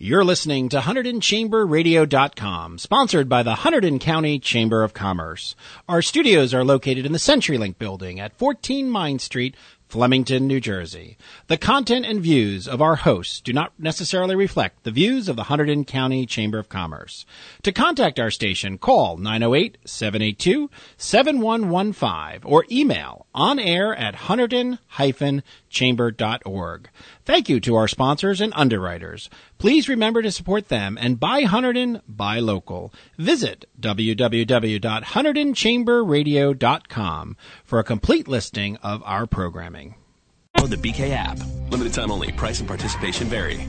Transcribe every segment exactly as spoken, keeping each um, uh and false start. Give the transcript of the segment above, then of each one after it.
You're listening to Hunterdon Chamber Radio dot com, sponsored by the Hunterdon County Chamber of Commerce. Our studios are located in the CenturyLink building at fourteen Mine Street, Flemington, New Jersey. The content and views of our hosts do not necessarily reflect the views of the Hunterdon County Chamber of Commerce. To contact our station, call nine oh eight, seven eight two, seven one one five or email onair at hunterdon dash chamber dot org. Thank you to our sponsors and underwriters. Please remember to support them and buy Hunterdon, buy local. Visit w w w dot hunterdon chamber radio dot com for a complete listing of our programming. Download the B K app. Limited time only. Price and participation vary.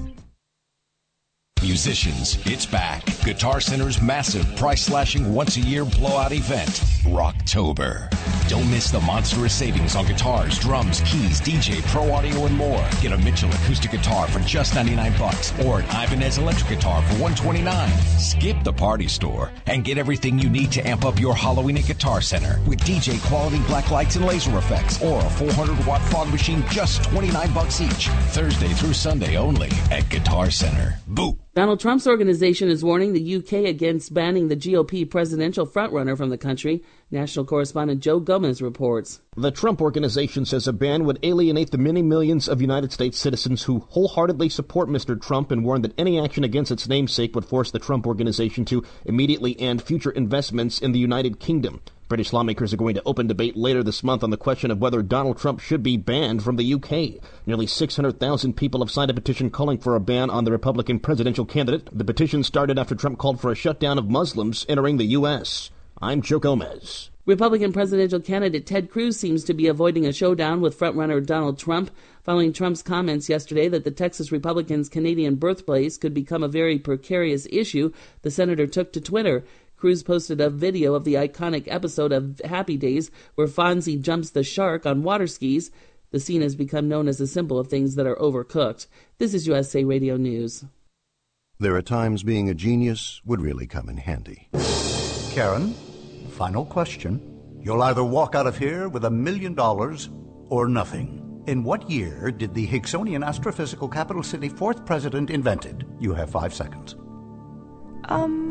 Musicians, it's back. Guitar Center's massive price-slashing once-a-year blowout event, Rocktober. Don't miss the monstrous savings on guitars, drums, keys, D J, pro audio, and more. Get a Mitchell acoustic guitar for just ninety-nine bucks or an Ibanez electric guitar for one twenty-nine. Skip the party store and get everything you need to amp up your Halloween at Guitar Center with D J quality black lights and laser effects or a four hundred watt fog machine, just twenty-nine bucks each. Thursday through Sunday only at Guitar Center. Boo! Donald Trump's organization is warning the U K against banning the G O P presidential frontrunner from the country. National correspondent Joe Gomez reports. The Trump Organization says a ban would alienate the many millions of United States citizens who wholeheartedly support Mister Trump and warned that any action against its namesake would force the Trump Organization to immediately end future investments in the United Kingdom. British lawmakers are going to open debate later this month on the question of whether Donald Trump should be banned from the U K. Nearly six hundred thousand people have signed a petition calling for a ban on the Republican presidential candidate. The petition started after Trump called for a shutdown of Muslims entering the U S. I'm Joe Gomez. Republican presidential candidate Ted Cruz seems to be avoiding a showdown with frontrunner Donald Trump, following Trump's comments yesterday that the Texas Republicans' Canadian birthplace could become a very precarious issue. The senator took to Twitter. Cruz posted a video of the iconic episode of Happy Days where Fonzie jumps the shark on water skis. The scene has become known as a symbol of things that are overcooked. This is U S A Radio News. There are times being a genius would really come in handy. Karen, final question. You'll either walk out of here with a million dollars or nothing. In what year did the Hicksonian astrophysical capital city fourth president invented? You have five seconds. Um...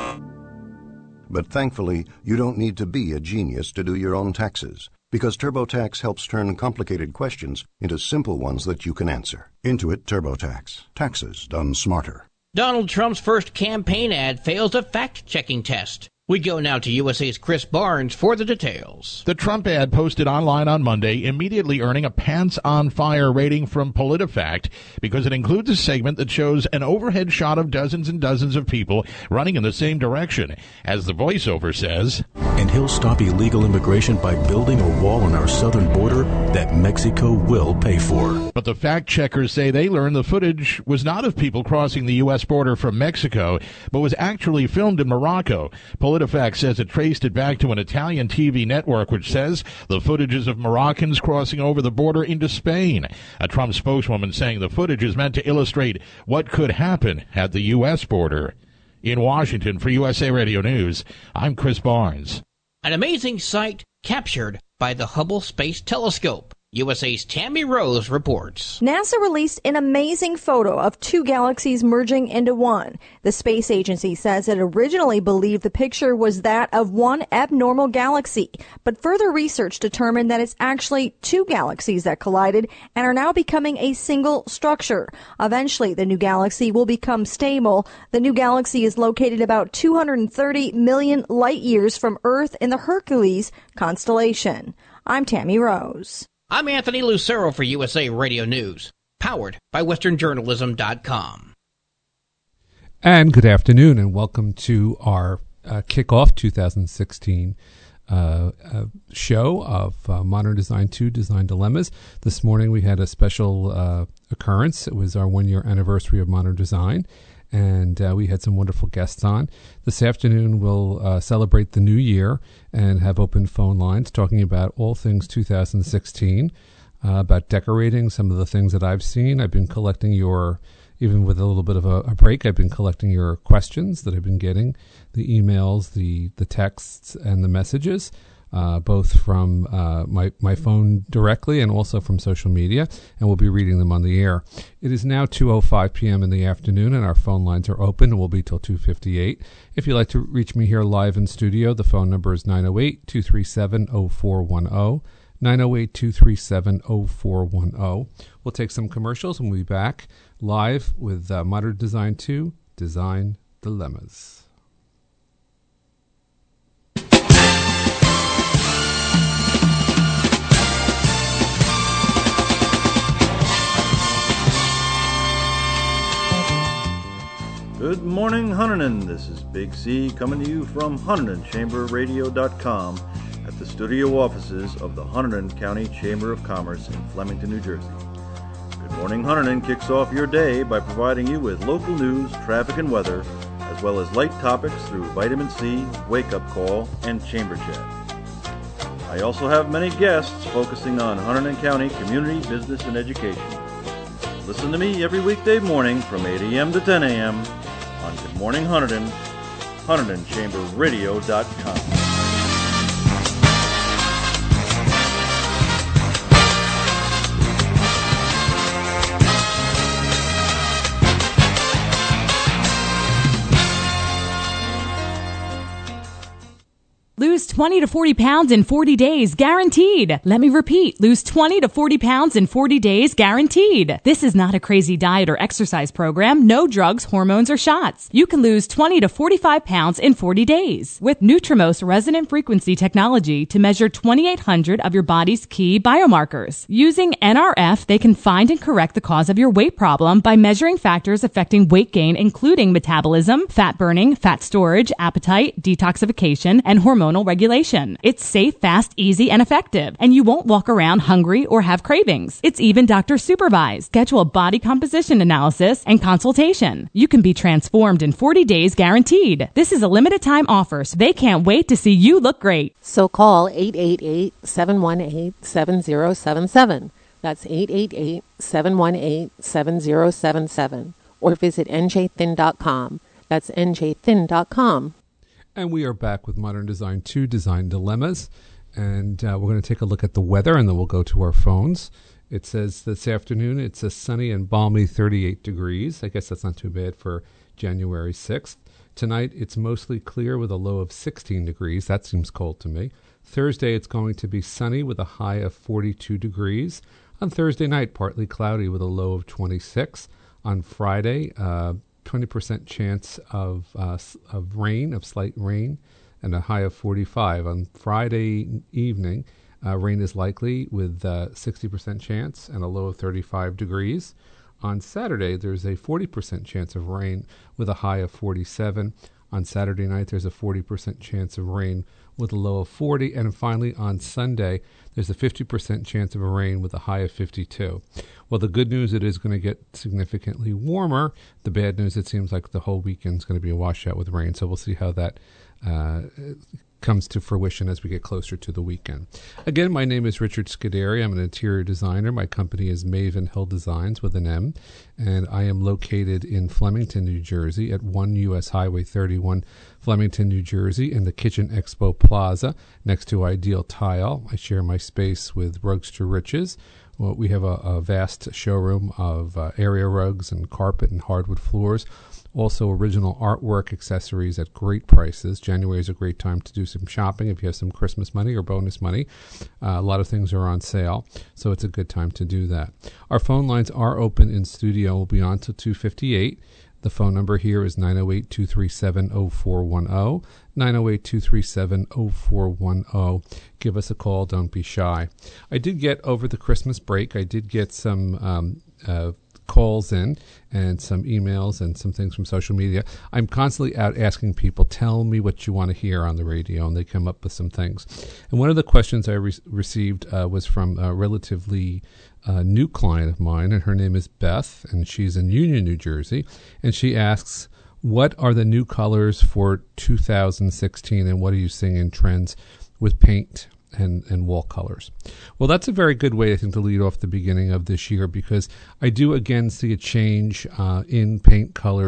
But thankfully, you don't need to be a genius to do your own taxes, because TurboTax helps turn complicated questions into simple ones that you can answer. Intuit TurboTax. Taxes done smarter. Donald Trump's first campaign ad fails a fact-checking test. We go now to U S A's Chris Barnes for the details. The Trump ad posted online on Monday, immediately earning a pants-on-fire rating from PolitiFact because it includes a segment that shows an overhead shot of dozens and dozens of people running in the same direction. As the voiceover says, and he'll stop illegal immigration by building a wall on our southern border that Mexico will pay for. But the fact-checkers say they learned the footage was not of people crossing the U S border from Mexico, but was actually filmed in Morocco. PolitiFact says it traced it back to an Italian T V network which says the footage is of Moroccans crossing over the border into Spain. A Trump spokeswoman saying the footage is meant to illustrate what could happen at the U S border. In Washington for U S A Radio News, I'm Chris Barnes. An amazing sight captured by the Hubble Space Telescope. U S A's Tammy Rose reports. NASA released an amazing photo of two galaxies merging into one. The space agency says it originally believed the picture was that of one abnormal galaxy, but further research determined that it's actually two galaxies that collided and are now becoming a single structure. Eventually, the new galaxy will become stable. The new galaxy is located about two hundred thirty million light years from Earth in the Hercules constellation. I'm Tammy Rose. I'm Anthony Lucero for U S A Radio News, powered by Western Journalism dot com. And good afternoon, and welcome to our uh, kickoff twenty sixteen uh, uh, show of uh, Modern Design two Design Dilemmas. This morning we had a special uh, occurrence. It was our one-year anniversary of Modern Design, and uh, we had some wonderful guests on. This afternoon we'll uh, celebrate the new year and have open phone lines talking about all things two thousand sixteen, uh, about decorating, some of the things that I've seen. I've been collecting your, even with a little bit of a, a break, I've been collecting your questions that I've been getting, the emails, the, the texts, and the messages. uh, both from uh, my, my phone directly and also from social media, and we'll be reading them on the air. It is now two oh five p.m. in the afternoon, and our phone lines are open and will be till two fifty-eight. If you'd like to reach me here live in studio, the phone number is nine oh eight, two three seven, oh four one oh, nine oh eight, two three seven, oh four one oh. We'll take some commercials and we'll be back live with uh, Modern Design two, Design Dilemmas. Good morning, Hunterdon. This is Big C coming to you from Hunterdon Chamber Radio dot com at the studio offices of the Hunterdon County Chamber of Commerce in Flemington, New Jersey. Good Morning Hunterdon kicks off your day by providing you with local news, traffic, and weather, as well as light topics through Vitamin C, Wake Up Call, and Chamber Chat. I also have many guests focusing on Hunterdon County community, business, and education. Listen to me every weekday morning from eight a.m. to ten a.m. on Good Morning Hunterdon, Hunterdon Chamber Radio dot com. Lose twenty to forty pounds in forty days, guaranteed. Let me repeat, lose twenty to forty pounds in forty days, guaranteed. This is not a crazy diet or exercise program. No drugs, hormones, or shots. You can lose twenty to forty-five pounds in forty days with Nutrimos resonant frequency technology to measure twenty-eight hundred of your body's key biomarkers. Using N R F, they can find and correct the cause of your weight problem by measuring factors affecting weight gain, including metabolism, fat burning, fat storage, appetite, detoxification, and hormonal regulation. It's safe, fast, easy, and effective, and you won't walk around hungry or have cravings. It's even doctor supervised. Schedule a body composition analysis and consultation. You can be transformed in forty days, guaranteed. This is a limited time offer, so they can't wait to see you look great. So call eight eight eight, seven one eight, seven zero seven seven. That's eight eight eight, seven one eight, seven zero seven seven. Or visit N J thin dot com. That's N J thin dot com. And we are back with Modern Design two, Design Dilemmas. And uh, we're going to take a look at the weather, and then we'll go to our phones. It says this afternoon it's a sunny and balmy thirty-eight degrees. I guess that's not too bad for January sixth. Tonight it's mostly clear with a low of sixteen degrees. That seems cold to me. Thursday it's going to be sunny with a high of forty-two degrees. On Thursday night, partly cloudy with a low of twenty-six. On Friday, uh, twenty percent chance of uh, of rain, of slight rain, and a high of forty-five. On Friday evening, uh, rain is likely with uh, sixty percent chance and a low of thirty-five degrees. On Saturday, there's a forty percent chance of rain with a high of forty-seven. On Saturday night, there's a forty percent chance of rain with a low of forty. And finally, on Sunday, there's a fifty percent chance of rain with a high of fifty-two. Well, the good news, it is going to get significantly warmer. The bad news, it seems like the whole weekend is going to be a washout with rain. So we'll see how that uh, comes to fruition as we get closer to the weekend. Again, my name is Richard Scuderi. I'm an interior designer. My company is Maven Hill Designs with an M, and I am located in Flemington, New Jersey at one U S Highway thirty-one, Flemington, New Jersey, in the Kitchen Expo Plaza next to Ideal Tile. I share my space with Rugs to Riches. Well, we have a, a vast showroom of uh, area rugs and carpet and hardwood floors. Also, original artwork accessories at great prices. January is a great time to do some shopping if you have some Christmas money or bonus money. Uh, a lot of things are on sale, so it's a good time to do that. Our phone lines are open in studio. We'll be on till two fifty-eight. The phone number here is nine oh eight, two three seven, oh four one oh, nine oh eight, two three seven, oh four one oh. Give us a call. Don't be shy. I did get, over the Christmas break, I did get some um, uh, calls in and some emails and some things from social media. I'm constantly out asking people, tell me what you want to hear on the radio, and they come up with some things. And one of the questions I re- received uh, was from a relatively uh, new client of mine, and her name is Beth, and she's in Union, New Jersey, and she asks, what are the new colors for two thousand sixteen, and what are you seeing in trends with paint and, and wall colors? Well, that's a very good way, I think, to lead off the beginning of this year, because I do again see a change uh, in paint colors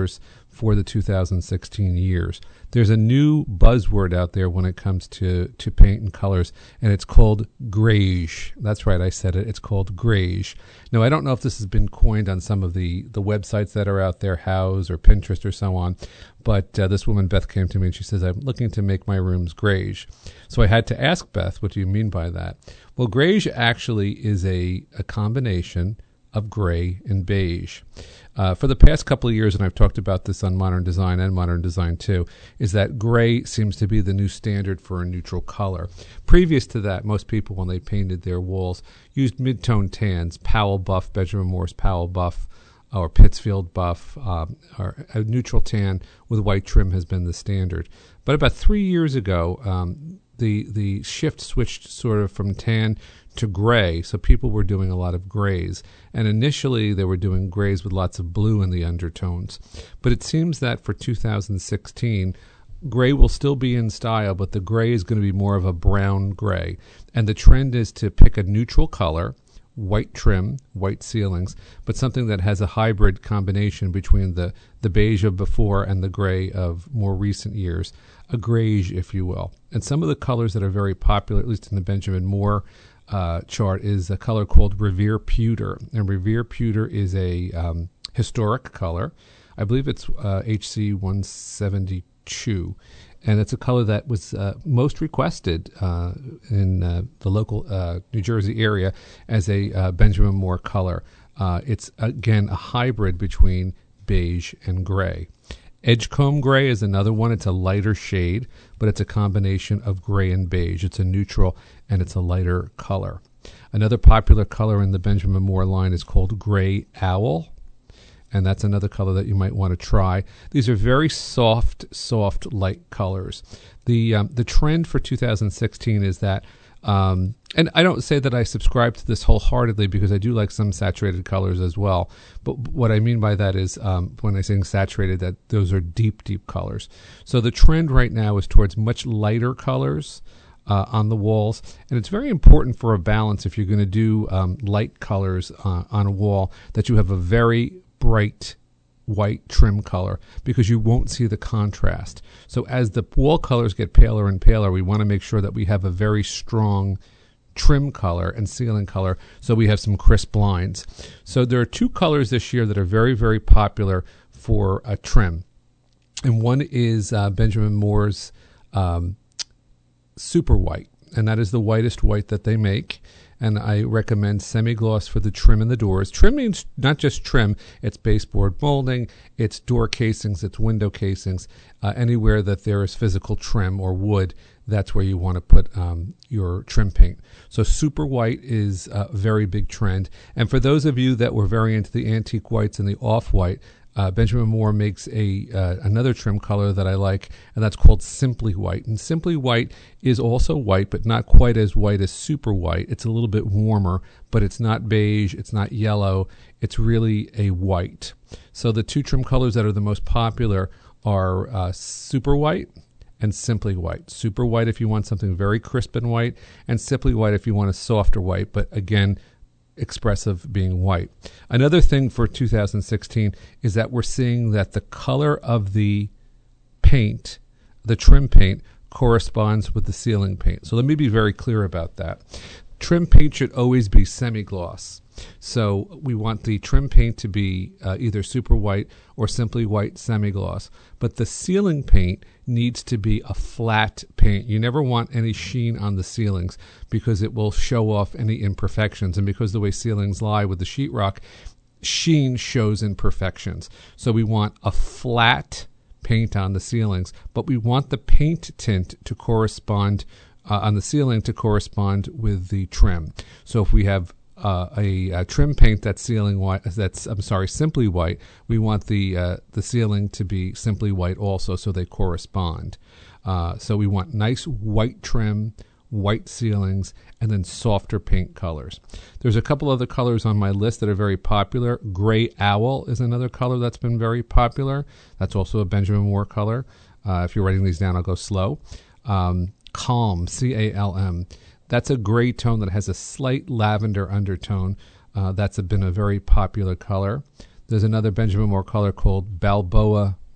for the two thousand sixteen years. There's a new buzzword out there when it comes to, to paint and colors, and it's called grayish. That's right, I said it. It's called grayish. Now, I don't know if this has been coined on some of the, the websites that are out there, Houzz or Pinterest or so on, but uh, this woman, Beth, came to me and she says, I'm looking to make my rooms grayish. So I had to ask Beth, what do you mean by that? Well, grayish actually is a, a combination of gray and beige. Uh, for the past couple of years, and I've talked about this on Modern Design and Modern Design two, is that gray seems to be the new standard for a neutral color. Previous to that, most people, when they painted their walls, used mid-tone tans, Powell Buff, Benjamin Moore's Powell Buff, or Pittsfield Buff, um, or a neutral tan with white trim has been the standard. But about three years ago, um, the the shift switched sort of from tan to gray, so people were doing a lot of grays. And initially they were doing grays with lots of blue in the undertones. But it seems that for two thousand sixteen, gray will still be in style, but the gray is going to be more of a brown gray. And the trend is to pick a neutral color, white trim, white ceilings, but something that has a hybrid combination between the, the beige of before and the gray of more recent years, a grayish, if you will. And some of the colors that are very popular, at least in the Benjamin Moore uh, chart, is a color called Revere Pewter. And Revere Pewter is a um, historic color. I believe it's uh, H C one seventy-two. And it's a color that was uh, most requested uh, in uh, the local uh, New Jersey area as a uh, Benjamin Moore color. Uh, it's, again, a hybrid between beige and gray. Edgecomb gray is another one. It's a lighter shade, but it's a combination of gray and beige. It's a neutral, and it's a lighter color. Another popular color in the Benjamin Moore line is called Gray Owl, and that's another color that you might want to try. These are very soft, soft, light colors. The um, the trend for two thousand sixteen is that, um, and I don't say that I subscribe to this wholeheartedly because I do like some saturated colors as well. But what I mean by that is um, when I say saturated, that those are deep, deep colors. So the trend right now is towards much lighter colors uh, on the walls. And it's very important for a balance if you're going to do um, light colors uh, on a wall that you have a very bright white trim color because you won't see the contrast. So as the wall colors get paler and paler, we want to make sure that we have a very strong trim color and ceiling color so we have some crisp lines. So there are two colors this year that are very, very popular for a trim. And one is uh, Benjamin Moore's um, Super White, and that is the whitest white that they make. And I recommend semi-gloss for the trim and the doors. Trim means not just trim, it's baseboard molding, it's door casings, it's window casings. Uh, anywhere that there is physical trim or wood, that's where you want to put um, your trim paint. So super white is a very big trend. And for those of you that were very into the antique whites and the off-white, Uh, Benjamin Moore makes a uh, another trim color that I like, and that's called Simply White. And Simply White is also white, but not quite as white as Super White. It's a little bit warmer, but it's not beige, it's not yellow. It's really a white. So the two trim colors that are the most popular are uh, Super White and Simply White. Super White if you want something very crisp and white, and Simply White if you want a softer white, but again, expressive being white. Another thing for two thousand sixteen is that we're seeing that the color of the paint, the trim paint, corresponds with the ceiling paint. So let me be very clear about that. Trim paint should always be semi-gloss. So we want the trim paint to be uh, either super white or simply white semi-gloss. But the ceiling paint needs to be a flat paint. You never want any sheen on the ceilings because it will show off any imperfections. And because the way ceilings lie with the sheetrock, sheen shows imperfections. So we want a flat paint on the ceilings, but we want the paint tint to correspond uh, on the ceiling to correspond with the trim. So if we have Uh, a, a trim paint that's ceiling white, that's I'm sorry, simply white, we want the uh, the ceiling to be simply white also, so they correspond. Uh, so we want nice white trim, white ceilings, and then softer paint colors. There's a couple other colors on my list that are very popular. Gray Owl is another color that's been very popular. That's also a Benjamin Moore color. Uh, if you're writing these down, I'll go slow. Um, Calm, C A L M. That's a gray tone that has a slight lavender undertone. Uh, that's a, been a very popular color. There's another Benjamin Moore color called Balboa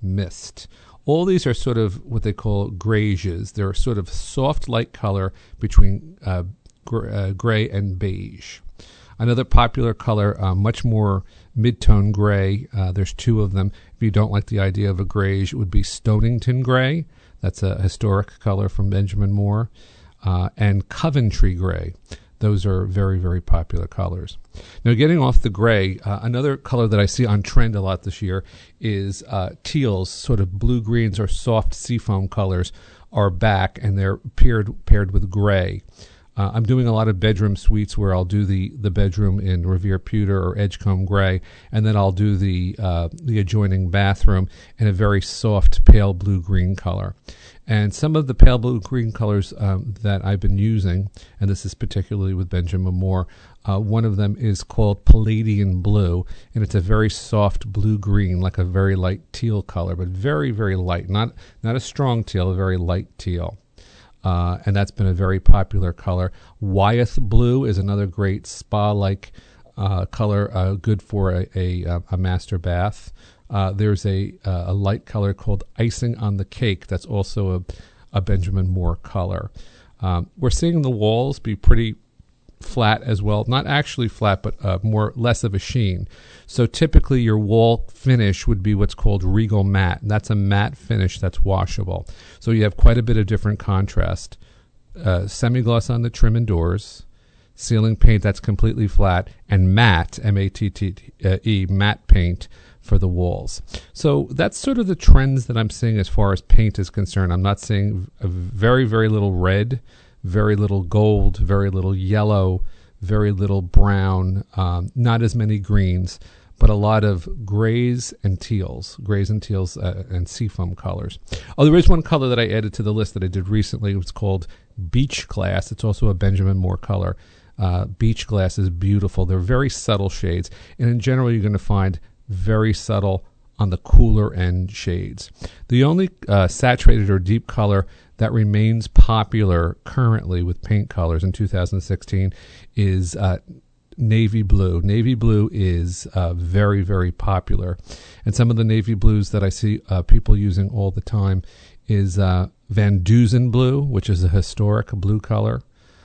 Mist. All these are sort of what they call grays. They're sort of soft light color between uh, gr- uh, gray and beige. Another popular color, uh, much more mid-tone gray. Uh, there's two of them. If you don't like the idea of a grayish, it would be Stonington gray. That's a historic color from Benjamin Moore. Uh, and Coventry gray. Those are very, very popular colors. Now, getting off the gray, uh, another color that I see on trend a lot this year is uh, teals, sort of blue-greens or soft seafoam colors are back, and they're paired, paired with gray. Uh, I'm doing a lot of bedroom suites where I'll do the, the bedroom in Revere Pewter or Edgecombe gray, and then I'll do the uh, the adjoining bathroom in a very soft pale blue-green color. And some of the pale blue-green colors um, that I've been using, and this is particularly with Benjamin Moore, uh, one of them is called Palladian Blue, and it's a very soft blue-green, like a very light teal color, but very, very light. Not, not a strong teal, a very light teal. Uh, and that's been a very popular color. Wyeth Blue is another great spa-like uh, color, uh, good for a, a, a master bath. Uh, there's a, uh, a light color called Icing on the Cake that's also a, a Benjamin Moore color. Um, we're seeing the walls be pretty flat as well. Not actually flat, but uh, more less of a sheen. So typically your wall finish would be what's called Regal Matte. And that's a matte finish that's washable. So you have quite a bit of different contrast. Uh, semi-gloss on the trim and doors, ceiling paint that's completely flat, and matte, M A T T E, matte paint for the walls. So that's sort of the trends that I'm seeing as far as paint is concerned. I'm not seeing a very, very little red, very little gold, very little yellow, very little brown, um, not as many greens, but a lot of grays and teals, grays and teals uh, and seafoam colors. Oh, there is one color that I added to the list that I did recently. It was called Beach Glass. It's also a Benjamin Moore color. Uh, beach Glass is beautiful. They're very subtle shades, and in general you're going to find very subtle on the cooler end shades. The only uh, saturated or deep color that remains popular currently with paint colors in two thousand sixteen is uh, navy blue. Navy blue is uh, very, very popular. And some of the navy blues that I see uh, people using all the time is uh, Van Dusen blue, which is a historic blue color,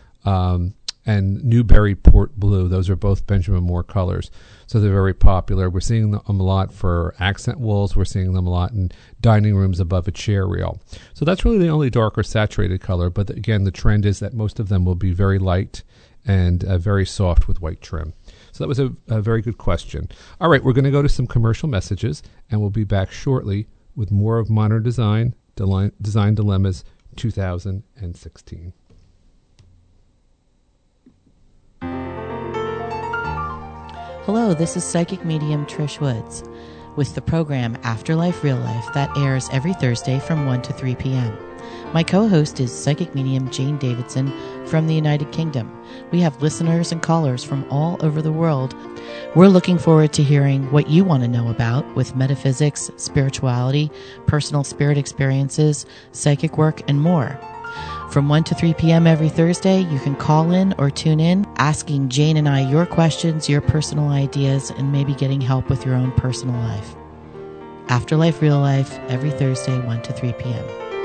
um, and Newburyport blue. Those are both Benjamin Moore colors. So they're very popular. We're seeing them a lot for accent walls. We're seeing them a lot in dining rooms above a chair rail. So that's really the only dark or saturated color. But again, the trend is that most of them will be very light and uh, very soft with white trim. So that was a, a very good question. All right, we're going to go to some commercial messages, and we'll be back shortly with more of Modern Design, Deli- Design Dilemmas two thousand sixteen. Hello, this is psychic medium Trish Woods with the program Afterlife Real Life that airs every Thursday from one to three p.m. My co-host is psychic medium Jane Davidson from the United Kingdom. We have listeners and callers from all over the world. We're looking forward to hearing what you want to know about with metaphysics, spirituality, personal spirit experiences, psychic work, and more. From one to three p.m. every Thursday, you can call in or tune in, asking Jane and I your questions, your personal ideas, and maybe getting help with your own personal life. Afterlife Real Life, every Thursday, one to three p.m.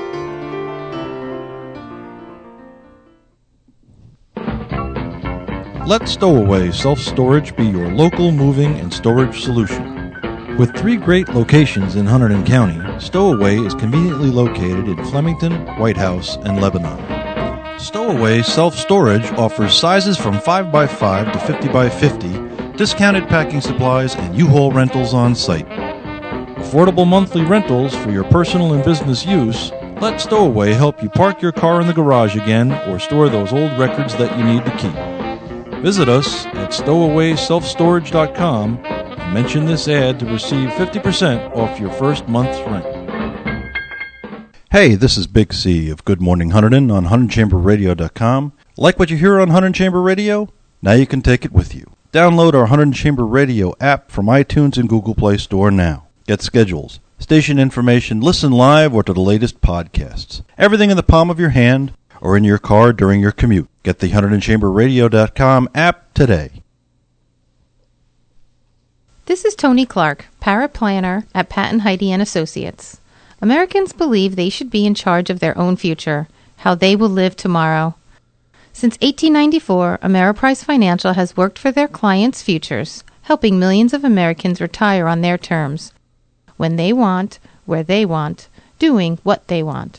Let Stowaway Self-Storage be your local moving and storage solution. With three great locations in Hunterdon County, Stowaway is conveniently located in Flemington, White House, and Lebanon. Stowaway Self-Storage offers sizes from five by five to fifty by fifty, discounted packing supplies, and U-Haul rentals on site. Affordable monthly rentals for your personal and business use. Let Stowaway help you park your car in the garage again or store those old records that you need to keep. Visit us at stowaway self storage dot com and mention this ad to receive fifty percent off your first month's rent. Hey, this is Big C of Good Morning Hunterdon on Hunterdon Chamber Radio dot com. Like what you hear on Hunterdon Chamber Radio? Now you can take it with you. Download our Hunterdon Chamber Radio app from iTunes and Google Play Store now. Get schedules, station information, listen live or to the latest podcasts. Everything in the palm of your hand or in your car during your commute. Get the Hunterdon Chamber Radio dot com app today. This is Tony Clark, paraplanner at Patton Heidi and Associates. Americans believe they should be in charge of their own future, how they will live tomorrow. Since eighteen ninety-four, Ameriprise Financial has worked for their clients' futures, helping millions of Americans retire on their terms, when they want, where they want, doing what they want.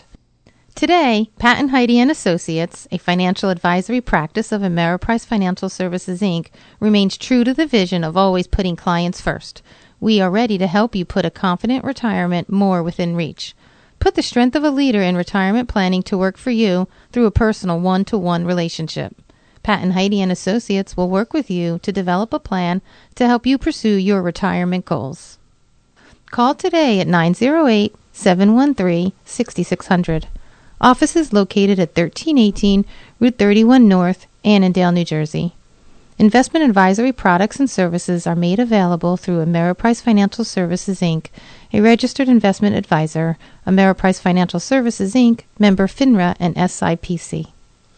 Today, Patton Heidi and Associates, a financial advisory practice of Ameriprise Financial Services, Incorporated, remains true to the vision of always putting clients first. We are ready to help you put a confident retirement more within reach. Put the strength of a leader in retirement planning to work for you through a personal one-to-one relationship. Patton Heidi and Associates will work with you to develop a plan to help you pursue your retirement goals. Call today at nine oh eight, seven one three, six six zero zero. Office is located at thirteen eighteen Route thirty-one North, Annandale, New Jersey. Investment advisory products and services are made available through Ameriprise Financial Services, Incorporated, a registered investment advisor. Ameriprise Financial Services, Incorporated, member FINRA and S I P C.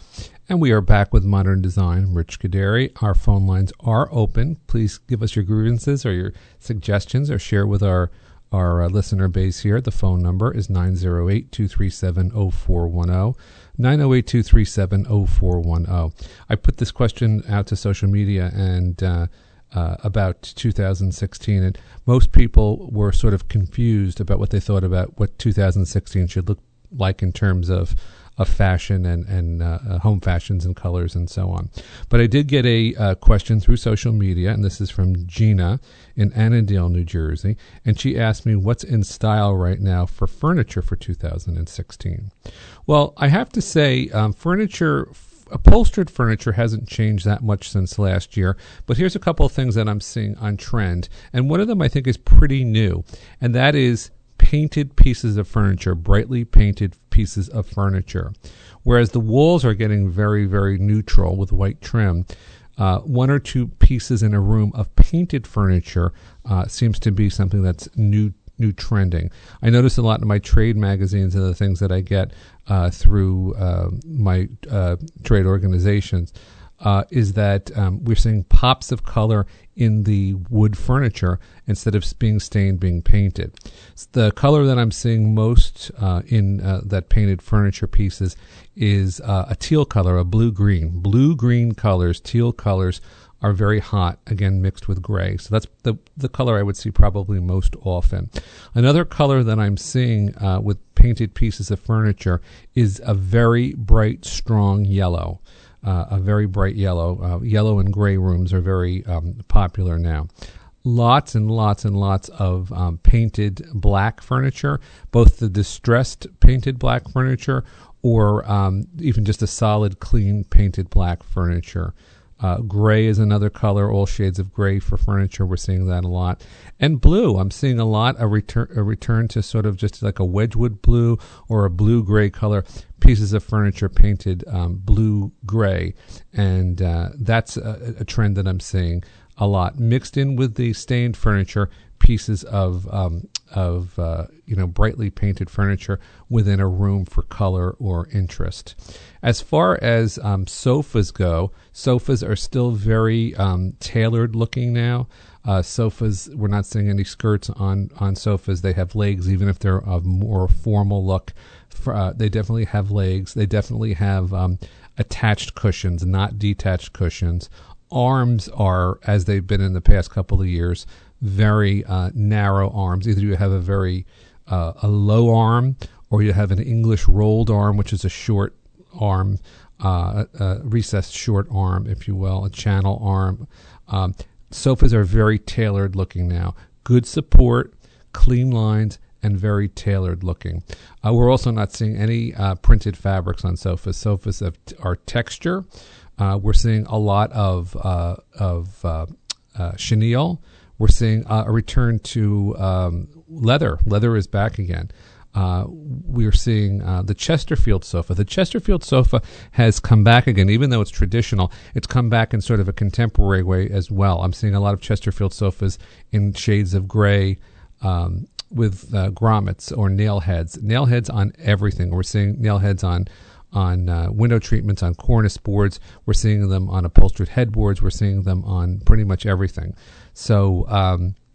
And we are back with Modern Design. Rich Kaderi. Our phone lines are open. Please give us your grievances or your suggestions or share with our Our uh, listener base here. The phone number is nine oh eight, two three seven, oh four one oh, nine oh eight, two three seven, oh four one oh. I put this question out to social media and uh, uh, about two thousand sixteen, and most people were sort of confused about what they thought about what two thousand sixteen should look like in terms of of fashion and, and uh, home fashions and colors and so on. But I did get a uh, question through social media, and this is from Gina in Annandale, New Jersey, and she asked me what's in style right now for furniture for two thousand sixteen. Well, I have to say um, furniture, f- upholstered furniture hasn't changed that much since last year, but here's a couple of things that I'm seeing on trend, and one of them I think is pretty new, and that is painted pieces of furniture, brightly painted pieces of furniture. Whereas the walls are getting very, very neutral with white trim, uh, one or two pieces in a room of painted furniture uh, seems to be something that's new new trending. I notice a lot in my trade magazines and the things that I get uh, through uh, my uh, trade organizations uh, is that um, we're seeing pops of color in the wood furniture instead of being stained, being painted. The color that I'm seeing most uh, in uh, that painted furniture pieces is uh, a teal color, a blue-green. Blue-green colors, teal colors are very hot, again, mixed with gray. So that's the the color I would see probably most often. Another color that I'm seeing uh, with painted pieces of furniture is a very bright, strong yellow. Uh, a very bright yellow. Uh, yellow and gray rooms are very um, popular now. Lots and lots and lots of um, painted black furniture, both the distressed painted black furniture or um, even just a solid, clean painted black furniture. Uh, gray is another color, all shades of gray for furniture. We're seeing that a lot. And blue, I'm seeing a lot, a return, a return to sort of just like a Wedgwood blue or a blue-gray color, pieces of furniture painted um, blue-gray. And uh, that's a, a trend that I'm seeing a lot. Mixed in with the stained furniture, pieces of um, of uh, you know brightly painted furniture within a room for color or interest. As far as um, sofas go, sofas are still very um, tailored looking now. Uh, sofas, we're not seeing any skirts on, on sofas. They have legs, even if they're of more formal look. For, uh, they definitely have legs. They definitely have um, attached cushions, not detached cushions. Arms are, as they've been in the past couple of years, very uh, narrow arms. Either you have a very uh, a low arm, or you have an English rolled arm, which is a short arm, uh, a recessed short arm, if you will, a channel arm. Um, sofas are very tailored looking now. Good support, clean lines, and very tailored looking. Uh, we're also not seeing any uh, printed fabrics on sofas. Sofas have, are texture. Uh, we're seeing a lot of uh, of uh, uh, chenille. We're seeing uh, a return to um, leather. Leather is back again. Uh, we are seeing uh, the Chesterfield sofa. The Chesterfield sofa has come back again, even though it's traditional. It's come back in sort of a contemporary way as well. I'm seeing a lot of Chesterfield sofas in shades of gray um, with uh, grommets or nail heads. Nail heads on everything. We're seeing nail heads on on uh, window treatments, on cornice boards. We're seeing them on upholstered headboards. We're seeing them on pretty much everything. So um,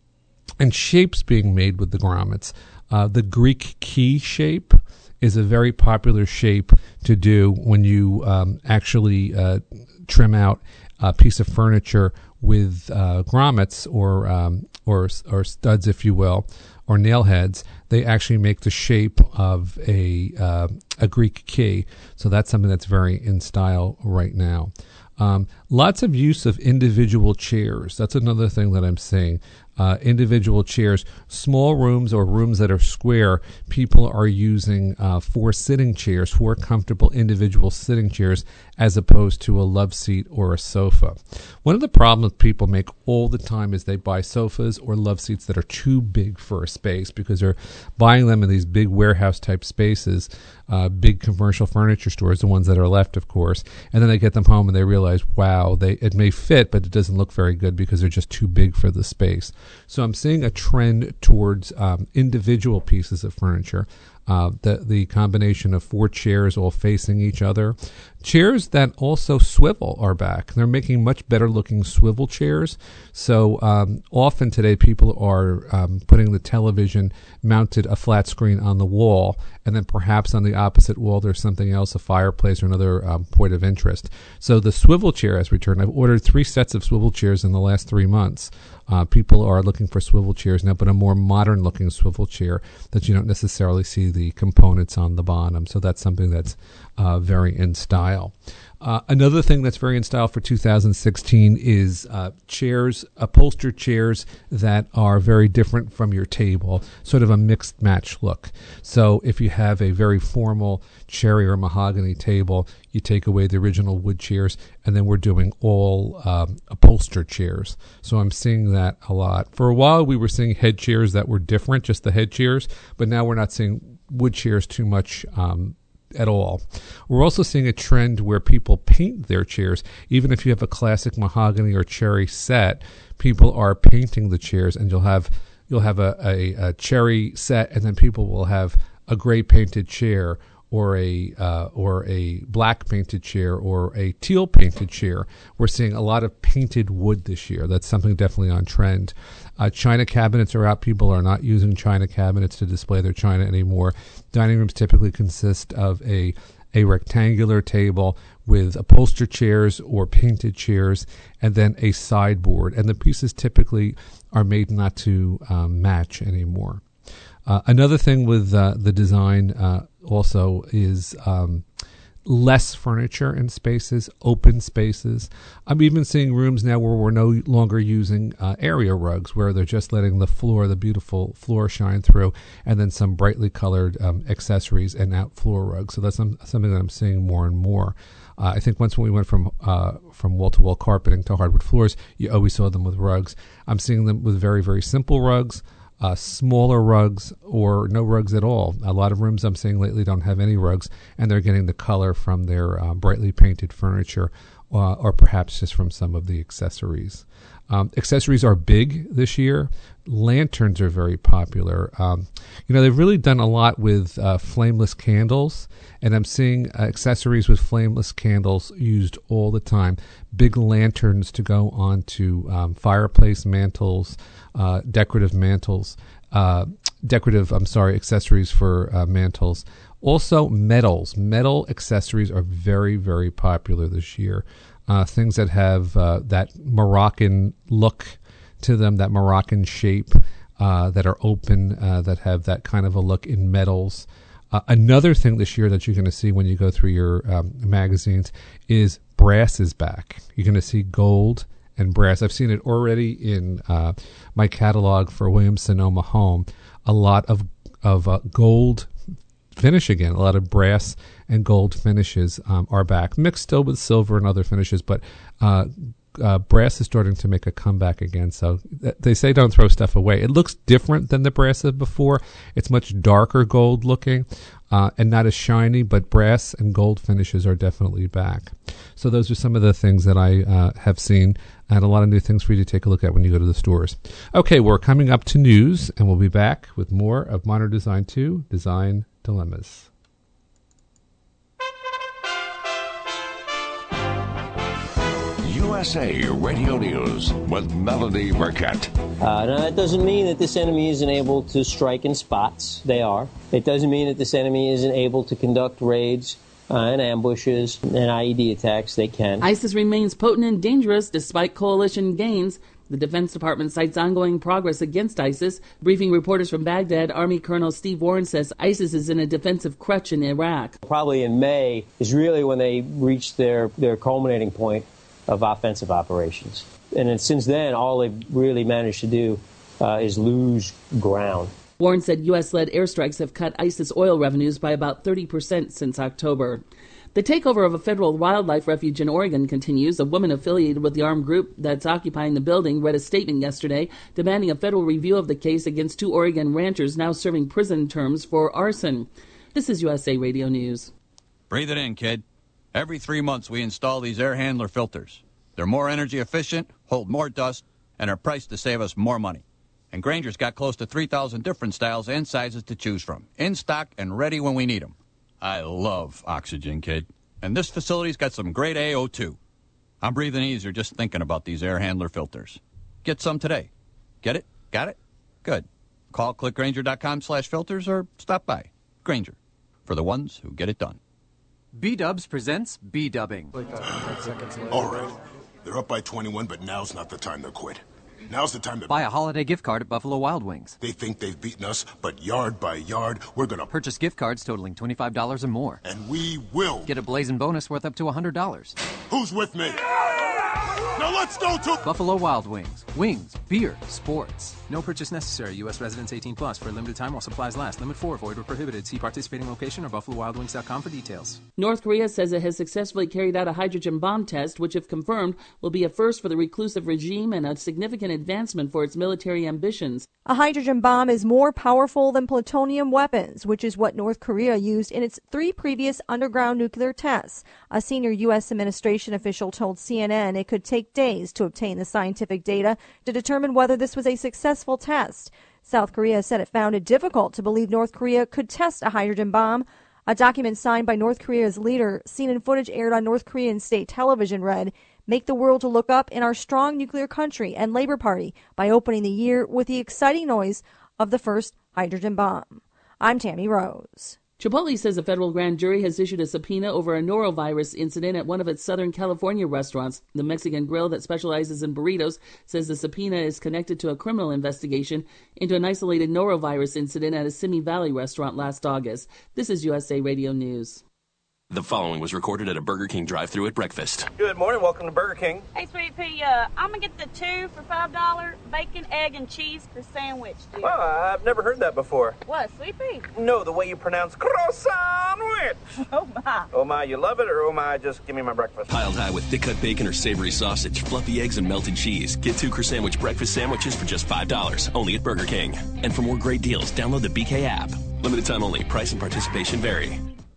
and shapes being made with the grommets. Uh, the Greek key shape is a very popular shape to do when you um, actually uh, trim out a piece of furniture with uh, grommets or um, or or studs, if you will, or nail heads. They actually make the shape of a uh, a Greek key. So that's something that's very in style right now. Um, lots of use of individual chairs. That's another thing that I'm seeing. Uh, individual chairs, small rooms or rooms that are square, people are using uh, four sitting chairs, four comfortable individual sitting chairs, as opposed to a love seat or a sofa. One of the problems people make all the time is they buy sofas or love seats that are too big for a space because they're buying them in these big warehouse type spaces, uh, big commercial furniture stores, the ones that are left, of course, and then they get them home and they realize, wow, they it may fit, but it doesn't look very good because they're just too big for the space. So I'm seeing a trend towards um, individual pieces of furniture. Uh, the the combination of four chairs all facing each other. Chairs that also swivel are back. They're making much better looking swivel chairs. So um, often today people are um, putting the television mounted a flat screen on the wall, and then perhaps on the opposite wall there's something else, a fireplace or another um, point of interest. So the swivel chair has returned. I've ordered three sets of swivel chairs in the last three months. Uh, people are looking for swivel chairs now, but a more modern looking swivel chair that you don't necessarily see the components on the bottom. So that's something that's uh, very in style. Uh, another thing that's very in style for two thousand sixteen is uh, chairs, upholstered chairs that are very different from your table, sort of a mixed match look. So if you have a very formal cherry or mahogany table, you take away the original wood chairs, and then we're doing all um, upholstered chairs. So I'm seeing that a lot. For a while, we were seeing head chairs that were different, just the head chairs, but now we're not seeing wood chairs too much um at all. We're also seeing a trend where people paint their chairs. Even if you have a classic mahogany or cherry set, people are painting the chairs, and you'll have you'll have a, a, a cherry set, and then people will have a gray painted chair, or a uh, or a black painted chair, or a teal painted chair. We're seeing a lot of painted wood this year. That's something definitely on trend. Uh, china cabinets are out. People are not using china cabinets to display their china anymore. Dining rooms typically consist of a a rectangular table with upholstered chairs or painted chairs, and then a sideboard. And the pieces typically are made not to um, match anymore. Uh, another thing with uh, the design uh, also is um, less furniture in spaces, open spaces. I'm even seeing rooms now where we're no longer using uh, area rugs, where they're just letting the floor, the beautiful floor, shine through, and then some brightly colored um, accessories and out floor rugs. So that's some, something that I'm seeing more and more. Uh, I think once when we went from uh, from wall-to-wall carpeting to hardwood floors, you always saw them with rugs. I'm seeing them with very, very simple rugs. Uh, smaller rugs or no rugs at all. A lot of rooms I'm seeing lately don't have any rugs, and they're getting the color from their uh, brightly painted furniture uh, or perhaps just from some of the accessories. Um, accessories are big this year. Lanterns are very popular. Um, you know, they've really done a lot with uh, flameless candles, and I'm seeing uh, accessories with flameless candles used all the time. Big lanterns to go onto um, fireplace mantles, uh, decorative mantles, uh, decorative, I'm sorry, accessories for uh, mantles. Also, metals. Metal accessories are very, very popular this year. Uh, things that have uh, that Moroccan look to them, that Moroccan shape, uh, that are open, uh, that have that kind of a look in metals. Uh, another thing this year that you're going to see when you go through your um, magazines is brass is back. You're going to see gold and brass. I've seen it already in uh, my catalog for Williams-Sonoma Home. A lot of of uh, gold finish again. A lot of brass and gold finishes um, are back, mixed still with silver and other finishes, but uh, uh, brass is starting to make a comeback again. So th- they say don't throw stuff away. It looks different than the brass of before. It's much darker gold looking uh, and not as shiny, but brass and gold finishes are definitely back. So those are some of the things that I uh, have seen, and a lot of new things for you to take a look at when you go to the stores. Okay, we're coming up to news, and we'll be back with more of Modern Design two, Design Dilemmas. U S A Radio News with Melody Burkett. Uh, now, that doesn't mean that this enemy isn't able to strike in spots. They are. It doesn't mean that this enemy isn't able to conduct raids uh, and ambushes and I E D attacks. They can. ISIS remains potent and dangerous despite coalition gains. The Defense Department cites ongoing progress against ISIS. Briefing reporters from Baghdad, Army Colonel Steve Warren says ISIS is in a defensive crutch in Iraq. Probably in May is really when they reach their, their culminating point of offensive operations. And then since then, all they've really managed to do uh, is lose ground. Warren said U S-led airstrikes have cut ISIS oil revenues by about thirty percent since October. The takeover of a federal wildlife refuge in Oregon continues. A woman affiliated with the armed group that's occupying the building read a statement yesterday demanding a federal review of the case against two Oregon ranchers now serving prison terms for arson. This is U S A Radio News. Breathe it in, kid. Every three months we install these air handler filters. They're more energy efficient, hold more dust, and are priced to save us more money. And Grainger's got close to three thousand different styles and sizes to choose from, in stock and ready when we need them. I love oxygen, kid. And this facility's got some great A O two. I'm breathing easier just thinking about these air handler filters. Get some today. Get it? Got it? Good. Call click grainger dot com slash filters or stop by. Grainger, for the ones who get it done. B-Dubs presents B-Dubbing. All right. They're up by twenty-one, but now's not the time to quit. Now's the time to buy a holiday gift card at Buffalo Wild Wings. They think they've beaten us, but yard by yard, we're going to purchase gift cards totaling twenty-five dollars or more. And we will get a blazing bonus worth up to one hundred dollars. Who's with me? Now let's go to Buffalo Wild Wings. Wings, beer, sports. No purchase necessary. U S residents eighteen plus for a limited time while supplies last. Limit four. Void where prohibited. See participating location or buffalo wild wings dot com for details. North Korea says it has successfully carried out a hydrogen bomb test, which, if confirmed, will be a first for the reclusive regime and a significant advancement for its military ambitions. A hydrogen bomb is more powerful than plutonium weapons, which is what North Korea used in its three previous underground nuclear tests. A senior U S administration official told C N N it could take days to obtain the scientific data to determine whether this was a successful test. South Korea said it found it difficult to believe North Korea could test a hydrogen bomb. A document signed by North Korea's leader, seen in footage aired on North Korean state television, read, "Make the world to look up in our strong nuclear country and Labor Party by opening the year with the exciting noise of the first hydrogen bomb." I'm Tammy Rose. Chipotle says a federal grand jury has issued a subpoena over a norovirus incident at one of its Southern California restaurants. The Mexican grill that specializes in burritos says the subpoena is connected to a criminal investigation into an isolated norovirus incident at a Simi Valley restaurant last August. This is U S A Radio News. The following was recorded at a Burger King drive-thru at breakfast. Good morning. Welcome to Burger King. Hey, Sweet Pea, uh, I'm going to get the two for five dollars bacon, egg, and cheese for sandwich, dude. Well, I've never heard that before. What, Sweet Pea? No, the way you pronounce croissant. Oh, my. Oh, my, you love it, or oh, my, just give me my breakfast. Piled high with thick-cut bacon or savory sausage, fluffy eggs, and melted cheese. Get two Croissant breakfast sandwiches for just five dollars, only at Burger King. And for more great deals, download the B K app. Limited time only. Price and participation vary.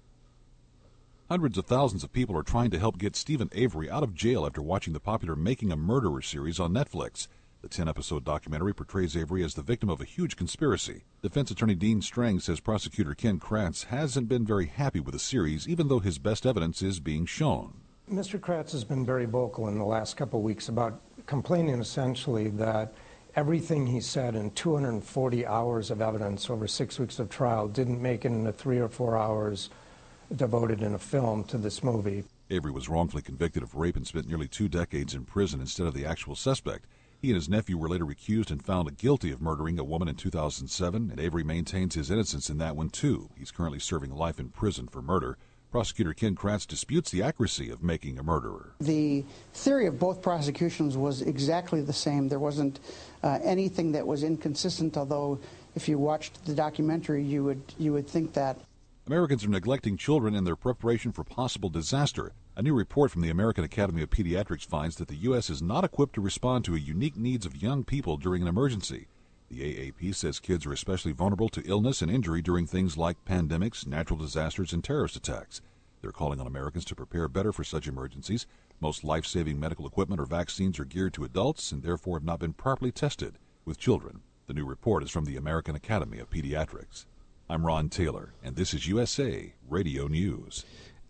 Hundreds of thousands of people are trying to help get Stephen Avery out of jail after watching the popular Making a Murderer series on Netflix. The ten-episode documentary portrays Avery as the victim of a huge conspiracy. Defense attorney Dean Strang says prosecutor Ken Kratz hasn't been very happy with the series, even though his best evidence is being shown. Mister Kratz has been very vocal in the last couple of weeks about complaining essentially that everything he said in two hundred forty hours of evidence over six weeks of trial didn't make it into three or four hours devoted in a film to this movie. Avery was wrongfully convicted of rape and spent nearly two decades in prison instead of the actual suspect. He and his nephew were later accused and found guilty of murdering a woman in two thousand seven, and Avery maintains his innocence in that one, too. He's currently serving life in prison for murder. Prosecutor Ken Kratz disputes the accuracy of Making a Murderer. The theory of both prosecutions was exactly the same. There wasn't uh, anything that was inconsistent, although if you watched the documentary, you would you would think that. Americans are neglecting children in their preparation for possible disaster. A new report from the American Academy of Pediatrics finds that the U S is not equipped to respond to the unique needs of young people during an emergency. The A A P says kids are especially vulnerable to illness and injury during things like pandemics, natural disasters, and terrorist attacks. They're calling on Americans to prepare better for such emergencies. Most life-saving medical equipment or vaccines are geared to adults and therefore have not been properly tested with children. The new report is from the American Academy of Pediatrics. I'm Ron Taylor, and this is U S A Radio News.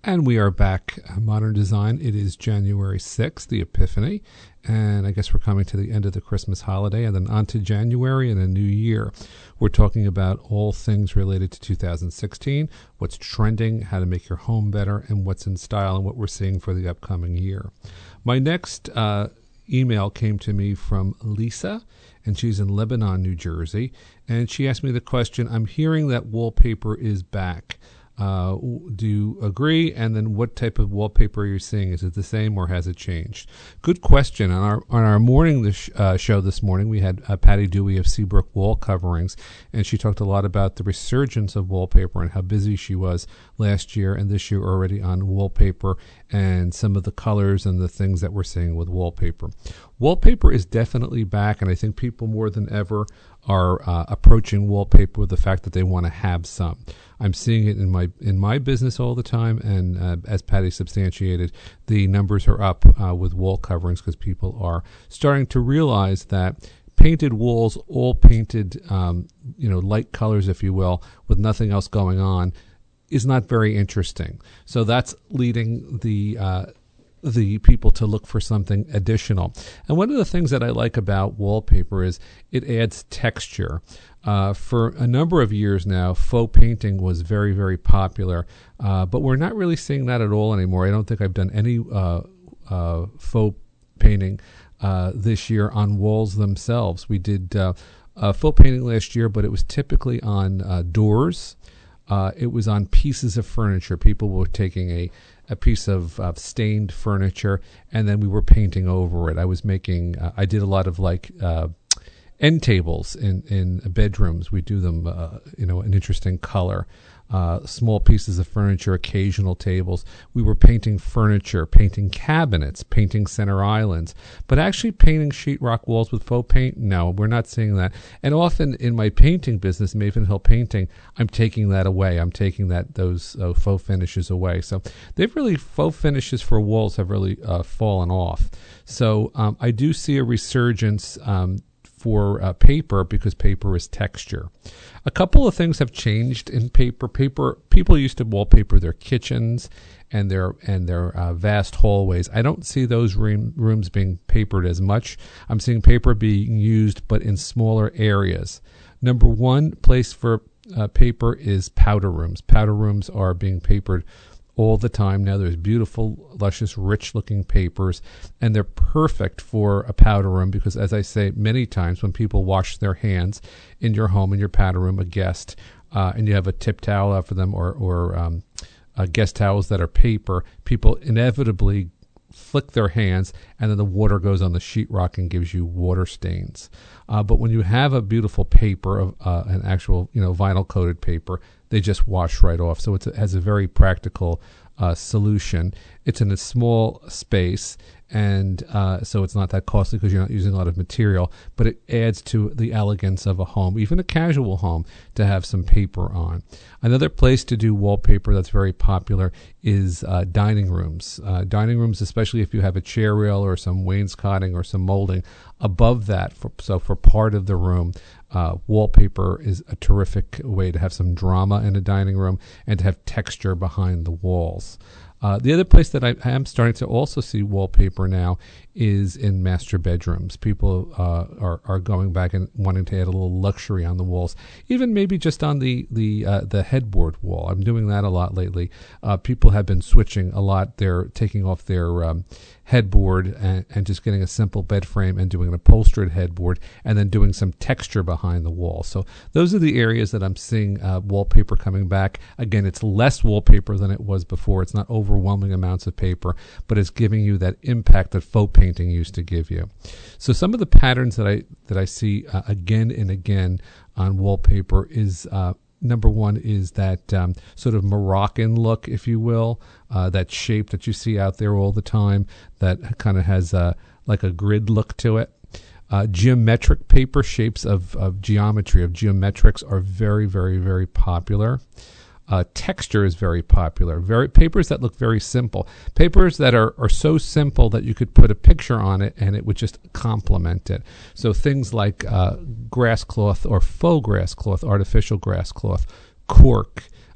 And we are back, uh, Modern Design. It is January sixth, the Epiphany, and I guess we're coming to the end of the Christmas holiday, and then on to January and a new year. We're talking about all things related to two thousand sixteen, what's trending, how to make your home better, and what's in style, and what we're seeing for the upcoming year. My next uh, email came to me from Lisa, and she's in Lebanon, New Jersey, and she asked me the question, I'm hearing that wallpaper is back. Uh, do you agree? And then what type of wallpaper you're seeing? Is it the same or has it changed? Good question. On our on our morning this, uh, show this morning, we had uh, Patty Dewey of Seabrook Wall Coverings, and she talked a lot about the resurgence of wallpaper and how busy she was last year and this year already on wallpaper and some of the colors and the things that we're seeing with wallpaper. Wallpaper is definitely back, and I think people more than ever are uh, approaching wallpaper with the fact that they want to have some. I'm seeing it in my in my business all the time, and uh, as Patty substantiated, the numbers are up uh, with wall coverings because people are starting to realize that painted walls, all painted, um, you know, light colors, if you will, with nothing else going on, is not very interesting. So that's leading the uh, the people to look for something additional. And one of the things that I like about wallpaper is it adds texture. Uh, for a number of years now, faux painting was very, very popular, uh, but we're not really seeing that at all anymore. I don't think I've done any uh, uh, faux painting uh, this year on walls themselves. We did uh, uh, faux painting last year, but it was typically on uh, doors. Uh, it was on pieces of furniture. People were taking a a piece of uh, stained furniture, and then we were painting over it. I was making, uh, I did a lot of like uh, end tables in, in bedrooms. We do them, uh, you know, an interesting color. Uh, small pieces of furniture, occasional tables. We were painting furniture, painting cabinets, painting center islands, but actually painting sheetrock walls with faux paint, no, we're not seeing that. And often in my painting business, Maven Hill Painting, I'm taking that away. I'm taking that those uh, faux finishes away. So they've really, faux finishes for walls have really uh, fallen off. So um, I do see a resurgence um, for uh, paper because paper is texture. A couple of things have changed in paper. Paper people used to wallpaper their kitchens and their and their uh, vast hallways. I don't see those room, rooms being papered as much. I'm seeing paper being used, but in smaller areas. Number one place for uh, paper is powder rooms. Powder rooms are being papered all the time now. There's beautiful, luscious, rich-looking papers, and they're perfect for a powder room because, as I say many times, when people wash their hands in your home, in your powder room, a guest, uh, and you have a tip towel out for them or, or um, uh, guest towels that are paper, people inevitably flick their hands, and then the water goes on the sheetrock and gives you water stains. Uh, but when you have a beautiful paper, of uh, an actual, you know, vinyl-coated paper, they just wash right off. So it's, it has a very practical uh, solution. It's in a small space, and uh, so it's not that costly because you're not using a lot of material, but it adds to the elegance of a home, even a casual home, to have some paper on. Another place to do wallpaper that's very popular is uh, dining rooms. Uh, dining rooms, especially if you have a chair rail or some wainscoting or some molding above that, for, so for part of the room, Uh, wallpaper is a terrific way to have some drama in a dining room and to have texture behind the walls. Uh, the other place that I, I am starting to also see wallpaper now is in master bedrooms. People uh, are are going back and wanting to add a little luxury on the walls, even maybe just on the the uh, the headboard wall. I'm doing that a lot lately. Uh, people have been switching a lot. They're taking off their um, headboard and, and just getting a simple bed frame and doing an upholstered headboard and then doing some texture behind the wall. So those are the areas that I'm seeing uh, wallpaper coming back. Again, it's less wallpaper than it was before. It's not overwhelming amounts of paper, but it's giving you that impact that faux painting used to give you. So some of the patterns that I that I see uh, again and again on wallpaper is uh, number one is that um, sort of Moroccan look, if you will, uh, that shape that you see out there all the time that kind of has a, like a grid look to it. Uh, geometric paper, shapes of, of geometry, of geometrics are very, very, very popular. Uh, texture is very popular. Very papers that look very simple. Papers that are, are so simple that you could put a picture on it and it would just complement it. So things like uh, grass cloth or faux grass cloth, artificial grass cloth, cork,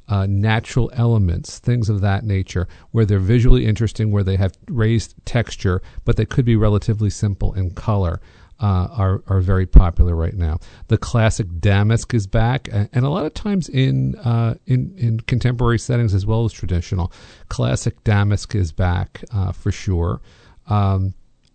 uh, natural elements, things of that nature, where they're visually interesting, where they have raised texture, but they could be relatively simple in color. Uh, are are very popular right now. The classic damask is back, and, and a lot of times in uh, in in contemporary settings as well as traditional, classic damask is back uh, for sure. Um,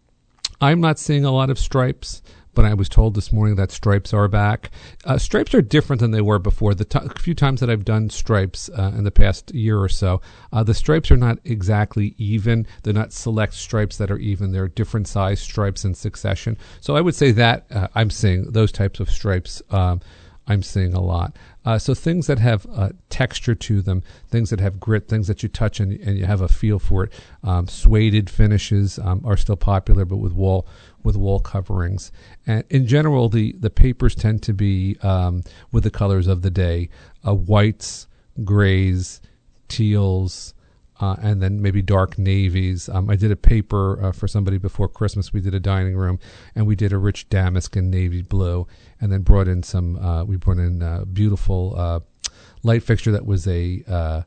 I'm not seeing a lot of stripes, but I was told this morning that stripes are back. Uh, stripes are different than they were before. The t- few times that I've done stripes uh, in the past year or so, uh, the stripes are not exactly even. They're not select stripes that are even. They're different size stripes in succession. So I would say that uh, I'm seeing those types of stripes. Um, I'm seeing a lot. Uh, so things that have uh, texture to them, things that have grit, things that you touch and, and you have a feel for it. Um, suede finishes um, are still popular, but with wall with wall coverings. And in general, the, the papers tend to be um, with the colors of the day: uh, whites, grays, teals, uh, and then maybe dark navies. Um, I did a paper uh, for somebody before Christmas. We did a dining room, and we did a rich damask and navy blue, and then brought in some. Uh, we brought in a beautiful uh, light fixture that was a, uh,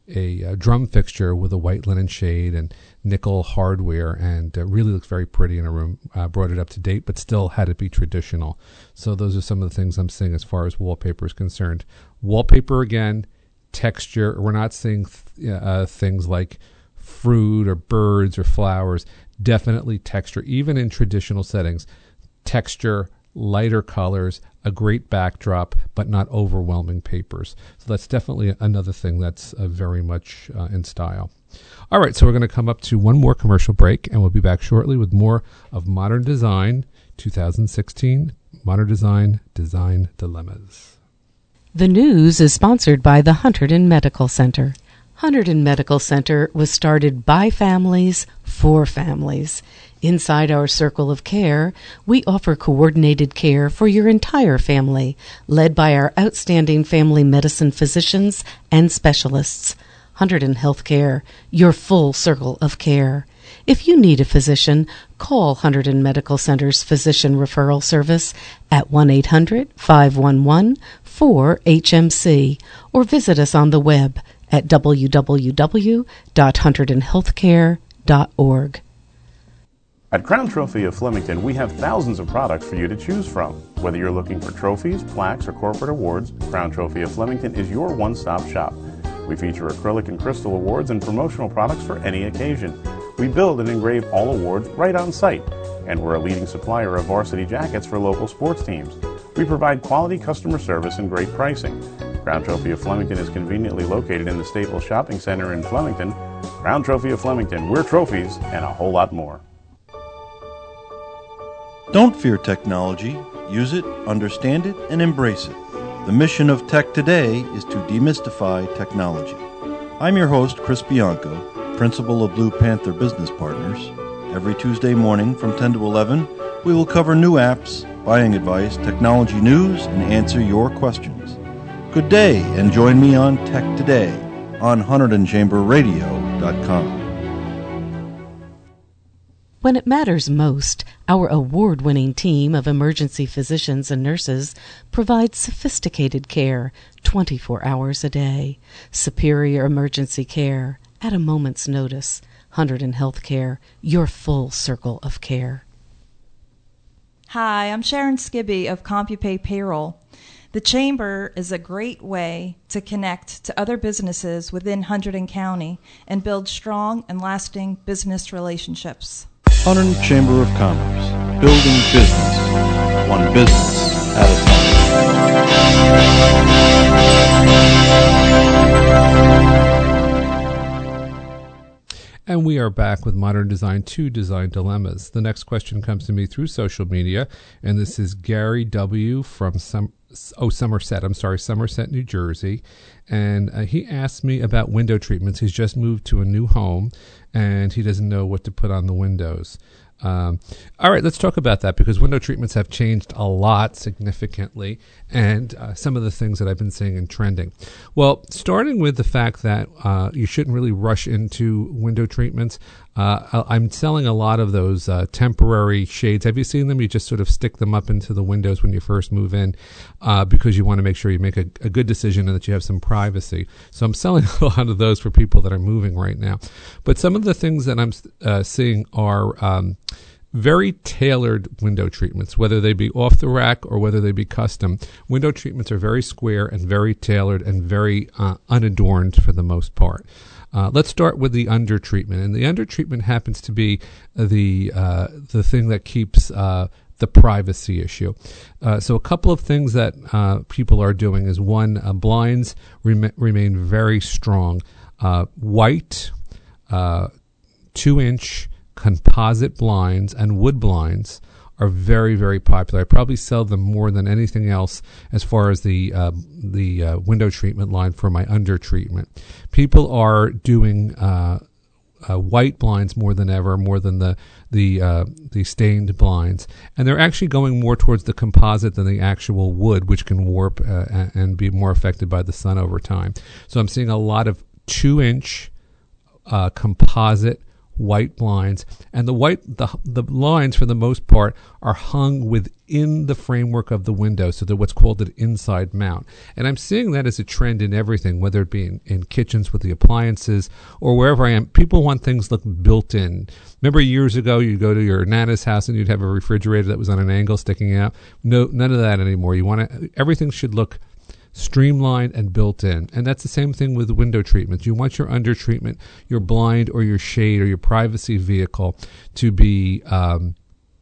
a a drum fixture with a white linen shade and nickel hardware, and uh, really looks very pretty in a room. Uh, brought it up to date, but still had it be traditional. So those are some of the things I'm seeing as far as wallpaper is concerned. Wallpaper again. Texture. We're not seeing th- uh, things like fruit or birds or flowers. Definitely texture, even in traditional settings. Texture, lighter colors, a great backdrop, but not overwhelming papers. So that's definitely another thing that's uh, very much uh, in style. All right, so we're going to come up to one more commercial break, and we'll be back shortly with more of Modern Design twenty sixteen. Modern Design, Design Dilemmas. The news is sponsored by the Hunterdon Medical Center. Hunterdon Medical Center was started by families for families. Inside our circle of care, we offer coordinated care for your entire family, led by our outstanding family medicine physicians and specialists. Hunterdon Healthcare, your full circle of care. If you need a physician, call Hunterdon Medical Center's Physician Referral Service at one eight hundred, five one one, four H M C or visit us on the web at w w w dot hunterdon healthcare dot org. At Crown Trophy of Flemington, we have thousands of products for you to choose from. Whether you're looking for trophies, plaques, or corporate awards, Crown Trophy of Flemington is your one-stop shop. We feature acrylic and crystal awards and promotional products for any occasion. We build and engrave all awards right on site, and we're a leading supplier of varsity jackets for local sports teams. We provide quality customer service and great pricing. Crown Trophy of Flemington is conveniently located in the Staples Shopping Center in Flemington. Crown Trophy of Flemington, we're trophies and a whole lot more. Don't fear technology. Use it, understand it, and embrace it. The mission of Tech Today is to demystify technology. I'm your host, Chris Bianco, principal of Blue Panther Business Partners. Every Tuesday morning from ten to eleven, we will cover new apps, buying advice, technology news, and answer your questions. Good day, and join me on Tech Today on Hunterdon Chamber Radio dot com. When it matters most, our award-winning team of emergency physicians and nurses provides sophisticated care twenty-four hours a day. Superior emergency care at a moment's notice. Hunterdon Healthcare, your full circle of care. Hi, I'm Sharon Skibby of CompuPay Payroll. The Chamber is a great way to connect to other businesses within Hunterdon County and build strong and lasting business relationships. Hunterdon Chamber of Commerce, building business, one business at a time. And we are back with Modern Design two Design Dilemmas. The next question comes to me through social media, and this is Gary W. from some, oh, Somerset. I'm sorry, Somerset, New Jersey. And uh, he asked me about window treatments. He's just moved to a new home, and he doesn't know what to put on the windows. Um, all right, let's talk about that, because window treatments have changed a lot significantly, and uh, some of the things that I've been seeing and trending. Well, starting with the fact that uh, you shouldn't really rush into window treatments. Uh, I'm selling a lot of those uh, temporary shades. Have you seen them? You just sort of stick them up into the windows when you first move in. uh, because you want to make sure you make a, a good decision and that you have some privacy. So I'm selling a lot of those for people that are moving right now. But some of the things that I'm uh, seeing are um, very tailored window treatments, whether they be off the rack or whether they be custom. Window treatments are very square and very tailored and very uh, unadorned for the most part. Uh, let's start with the under treatment, and the under treatment happens to be the uh, the thing that keeps uh, the privacy issue. Uh, so a couple of things that uh, people are doing is one, uh, blinds rem- remain very strong. Uh, white, uh, two-inch composite blinds and wood blinds are very, very popular. I probably sell them more than anything else as far as the uh, the uh, window treatment line for my under treatment. People are doing uh, uh, white blinds more than ever, more than the the uh, the stained blinds, and they're actually going more towards the composite than the actual wood, which can warp uh, and be more affected by the sun over time. So I'm seeing a lot of two-inch uh, composite white blinds, and the white the the lines for the most part are hung within the framework of the window, so they're what's called an inside mount. And I'm seeing that as a trend in everything, whether it be in, in kitchens with the appliances or wherever I am. People want things look built in. Remember years ago, you'd go to your nana's house and you'd have a refrigerator that was on an angle sticking out. No, none of that anymore. You want to everything should look streamlined and built in. And that's the same thing with window treatments. You want your under treatment, your blind or your shade or your privacy vehicle to be um,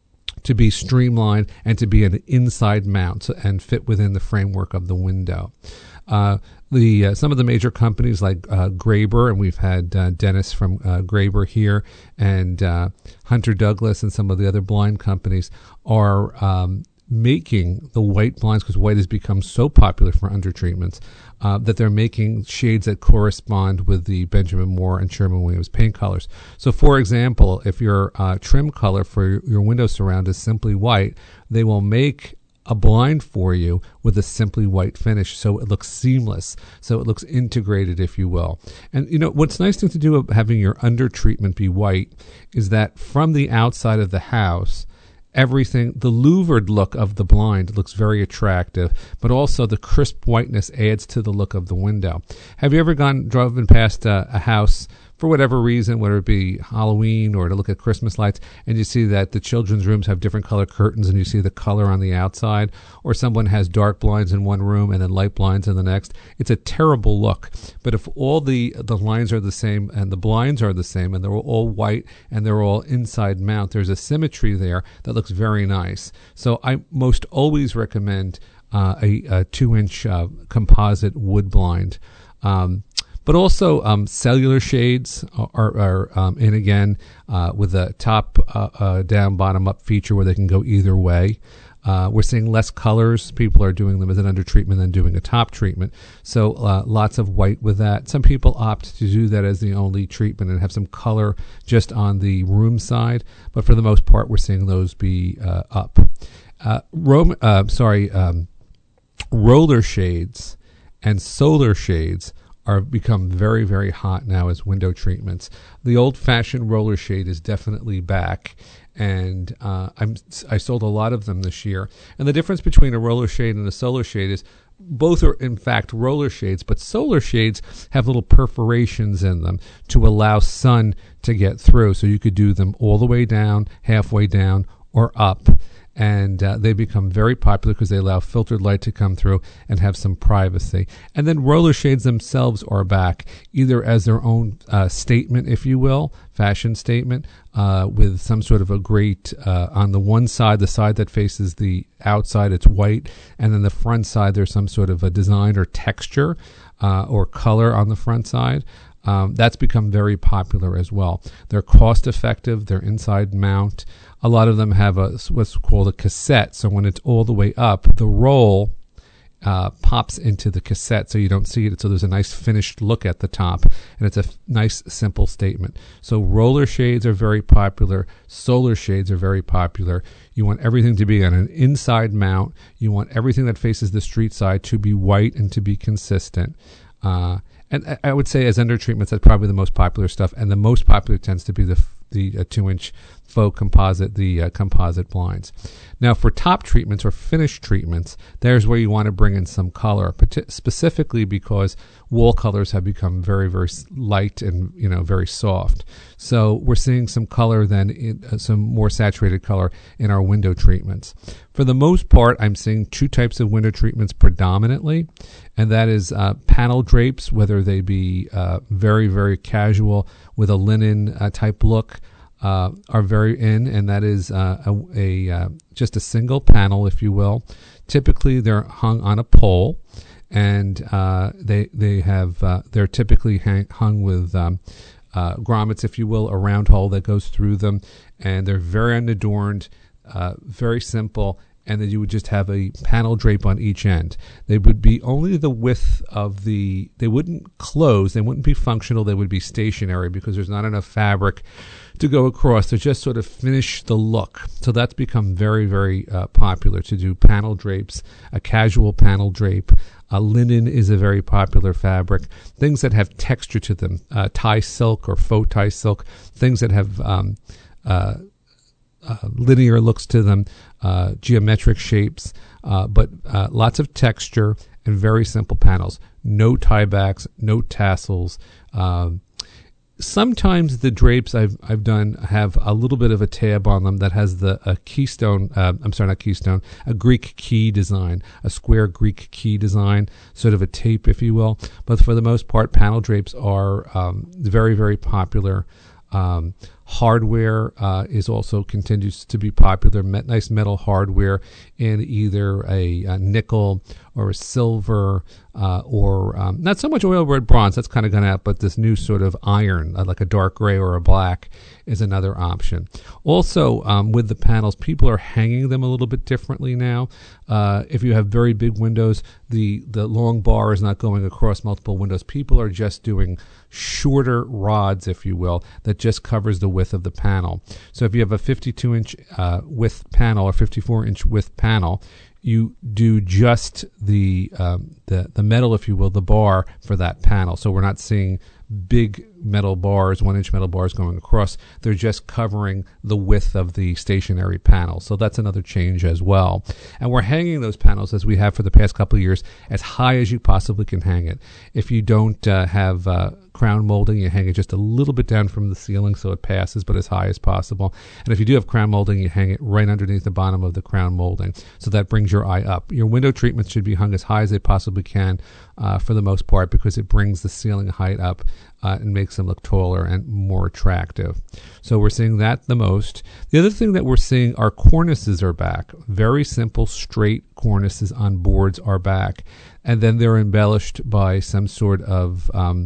to be streamlined and to be an inside mount and fit within the framework of the window. Uh, the uh, some of the major companies like uh, Graber, and we've had uh, Dennis from uh, Graber here, and uh, Hunter Douglas, and some of the other blind companies are um, making the white blinds, because white has become so popular for under treatments, uh, that they're making shades that correspond with the Benjamin Moore and Sherwin-Williams paint colors. So, for example, if your uh, trim color for your, your window surround is simply white, they will make a blind for you with a simply white finish, so it looks seamless, so it looks integrated, if you will. And you know what's nice thing to do of having your under treatment be white is that from the outside of the house, everything, the louvered look of the blind looks very attractive, but also the crisp whiteness adds to the look of the window. Have you ever gone, driven past a, a house for whatever reason, whether it be Halloween or to look at Christmas lights, and you see that the children's rooms have different color curtains and you see the color on the outside, or someone has dark blinds in one room and then light blinds in the next? It's a terrible look. But if all the, the lines are the same and the blinds are the same and they're all white and they're all inside mount, there's a symmetry there that looks very nice. So I most always recommend uh, a, a two-inch uh, composite wood blind. Um, But also um, cellular shades are, are um, in again uh, with a top uh, uh, down, bottom up feature where they can go either way. Uh, we're seeing less colors. People are doing them as an under treatment than doing a top treatment. So uh, lots of white with that. Some people opt to do that as the only treatment and have some color just on the room side. But for the most part, we're seeing those be uh, up. Uh, rom- uh, sorry, um, roller shades and solar shades are become very, very hot now as window treatments. The old-fashioned roller shade is definitely back, and uh, I'm I sold a lot of them this year. And the difference between a roller shade and a solar shade is both are in fact roller shades, but solar shades have little perforations in them to allow sun to get through. So you could do them all the way down, halfway down, or up. And uh, they become very popular because they allow filtered light to come through and have some privacy. And then roller shades themselves are back, either as their own uh, statement, if you will, fashion statement, uh, with some sort of a great, uh, on the one side, the side that faces the outside, it's white, and then the front side, there's some sort of a design or texture uh, or color on the front side. Um, that's become very popular as well. They're cost effective. They're inside mount. A lot of them have a what's called a cassette. So when it's all the way up, the roll uh, pops into the cassette, so you don't see it. So there's a nice finished look at the top, and it's a f- nice, simple statement. So roller shades are very popular. Solar shades are very popular. You want everything to be on an inside mount. You want everything that faces the street side to be white and to be consistent. Uh, and I, I would say as under treatments, that's probably the most popular stuff, and the most popular tends to be the the uh, two-inch faux composite, the uh, composite blinds. Now, for top treatments or finished treatments, there's where you want to bring in some color, specifically because wall colors have become very, very light and, you know, very soft. So we're seeing some color then, in, uh, some more saturated color in our window treatments. For the most part, I'm seeing two types of window treatments predominantly, and that is uh, panel drapes, whether they be uh, very, very casual with a linen uh, type look, uh, are very in, and that is uh, a, a uh, just a single panel, if you will. Typically, they're hung on a pole, and uh, they they have uh, they're typically hang, hung with um, uh, grommets, if you will, a round hole that goes through them, and they're very unadorned, uh, very simple. And then you would just have a panel drape on each end. They would be only the width of the, they wouldn't close, they wouldn't be functional, they would be stationary because there's not enough fabric to go across to just sort of finish the look. So that's become very, very uh, popular to do panel drapes, a casual panel drape. Uh, linen is a very popular fabric. Things that have texture to them, uh, tie silk or faux tie silk, things that have um, uh, Uh, linear looks to them, uh, geometric shapes, uh, but uh, lots of texture and very simple panels. No tiebacks, no tassels. Um, sometimes the drapes I've I've done have a little bit of a tab on them that has the a keystone. Uh, I'm sorry, not keystone. A Greek key design, a square Greek key design, sort of a tape, if you will. But for the most part, panel drapes are um, very, very popular. Um, hardware uh, is also continues to be popular. Met, nice metal hardware in either a, a nickel or a silver uh, or um, not so much oil red bronze. That's kind of gone out, but this new sort of iron, uh, like a dark gray or a black, is another option. Also, um, with the panels, people are hanging them a little bit differently now. Uh, if you have very big windows, the the long bar is not going across multiple windows. People are just doing shorter rods, if you will, that just covers the width of the panel. So if you have a fifty-two inch uh, width panel or fifty-four inch width panel, you do just the um, the the metal, if you will, the bar for that panel. So we're not seeing big metal bars, one inch metal bars going across. They're just covering the width of the stationary panel. So that's another change as well. And we're hanging those panels, as we have for the past couple of years, as high as you possibly can hang it. If you don't uh, have uh, crown molding, you hang it just a little bit down from the ceiling so it passes, but as high as possible. And if you do have crown molding, you hang it right underneath the bottom of the crown molding. So that brings your eye up. Your window treatments should be hung as high as they possibly can uh, for the most part, because it brings the ceiling height up uh, and makes them look taller and more attractive. So we're seeing that the most. The other thing that we're seeing are cornices are back. Very simple, straight cornices on boards are back. And then they're embellished by some sort of um,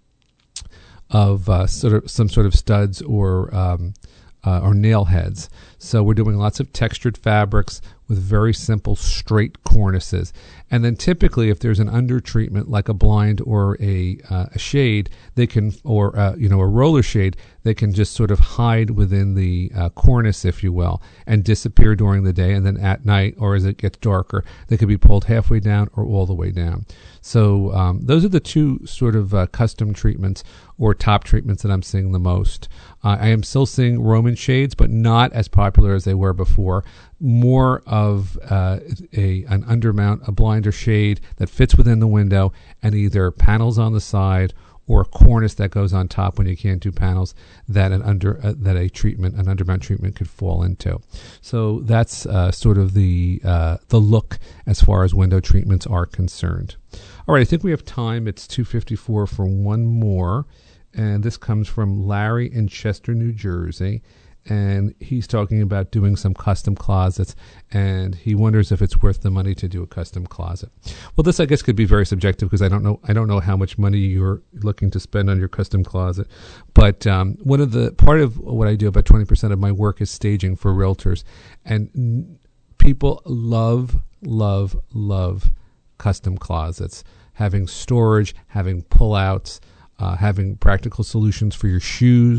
of uh, sort of some sort of studs or um, uh, or nail heads. So we're doing lots of textured fabrics with very simple straight cornices. And then typically, if there's an under treatment like a blind or a uh, a shade, they can, or uh, you know, a roller shade, they can just sort of hide within the uh, cornice, if you will, and disappear during the day. And then at night, or as it gets darker, they could be pulled halfway down or all the way down. So um, those are the two sort of uh, custom treatments or top treatments that I'm seeing the most. Uh, I am still seeing Roman shades, but not as popular as they were before. More of uh, a an undermount, a blinder shade that fits within the window, and either panels on the side or a cornice that goes on top when you can't do panels that an under uh, that a treatment, an undermount treatment, could fall into. So that's uh, sort of the uh, the look as far as window treatments are concerned. All right, I think we have time. It's two fifty-four for one more, and this comes from Larry in Chester, New Jersey. And he's talking about doing some custom closets, and he wonders if it's worth the money to do a custom closet. Well, this I guess could be very subjective because I don't know I don't know how much money you're looking to spend on your custom closet. But um, one of the part of what I do, about twenty percent of my work, is staging for realtors, and people love, love, love custom closets, having storage, having pullouts, uh, having practical solutions for your shoes,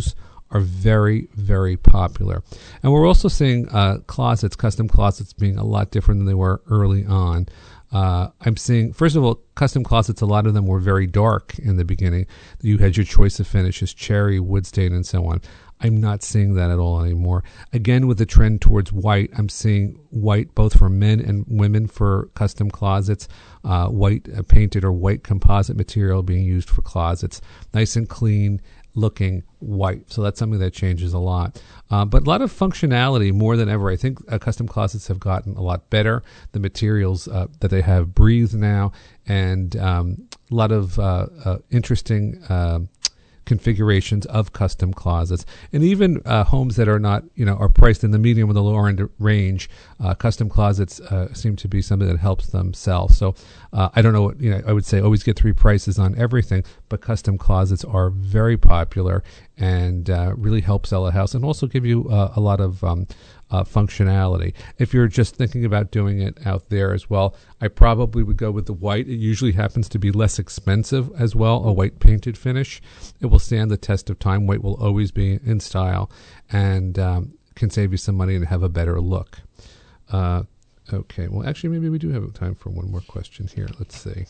are very, very popular. And we're also seeing uh, closets, custom closets, being a lot different than they were early on. Uh, I'm seeing, first of all, custom closets, a lot of them were very dark in the beginning. You had your choice of finishes, cherry, wood stain, and so on. I'm not seeing that at all anymore. Again, with the trend towards white, I'm seeing white both for men and women for custom closets, uh, white uh, painted or white composite material being used for closets. Nice and clean looking white. So that's something that changes a lot. Uh, but a lot of functionality more than ever. I think uh, custom closets have gotten a lot better. The materials uh, that they have breathe now, and um, a lot of uh, uh, interesting uh, configurations of custom closets, and even uh, homes that are not, you know, are priced in the medium or the lower end range. Uh, custom closets uh, seem to be something that helps them sell. So uh, I don't know what, you know, I would say always get three prices on everything, but custom closets are very popular and uh, really help sell a house, and also give you uh, a lot of um, uh, functionality. If you're just thinking about doing it out there as well, I probably would go with the white. It usually happens to be less expensive as well, a white painted finish. It will stand the test of time. White will always be in style, and um, can save you some money and have a better look. Uh, okay, well, actually, maybe we do have time for one more question here. Let's see.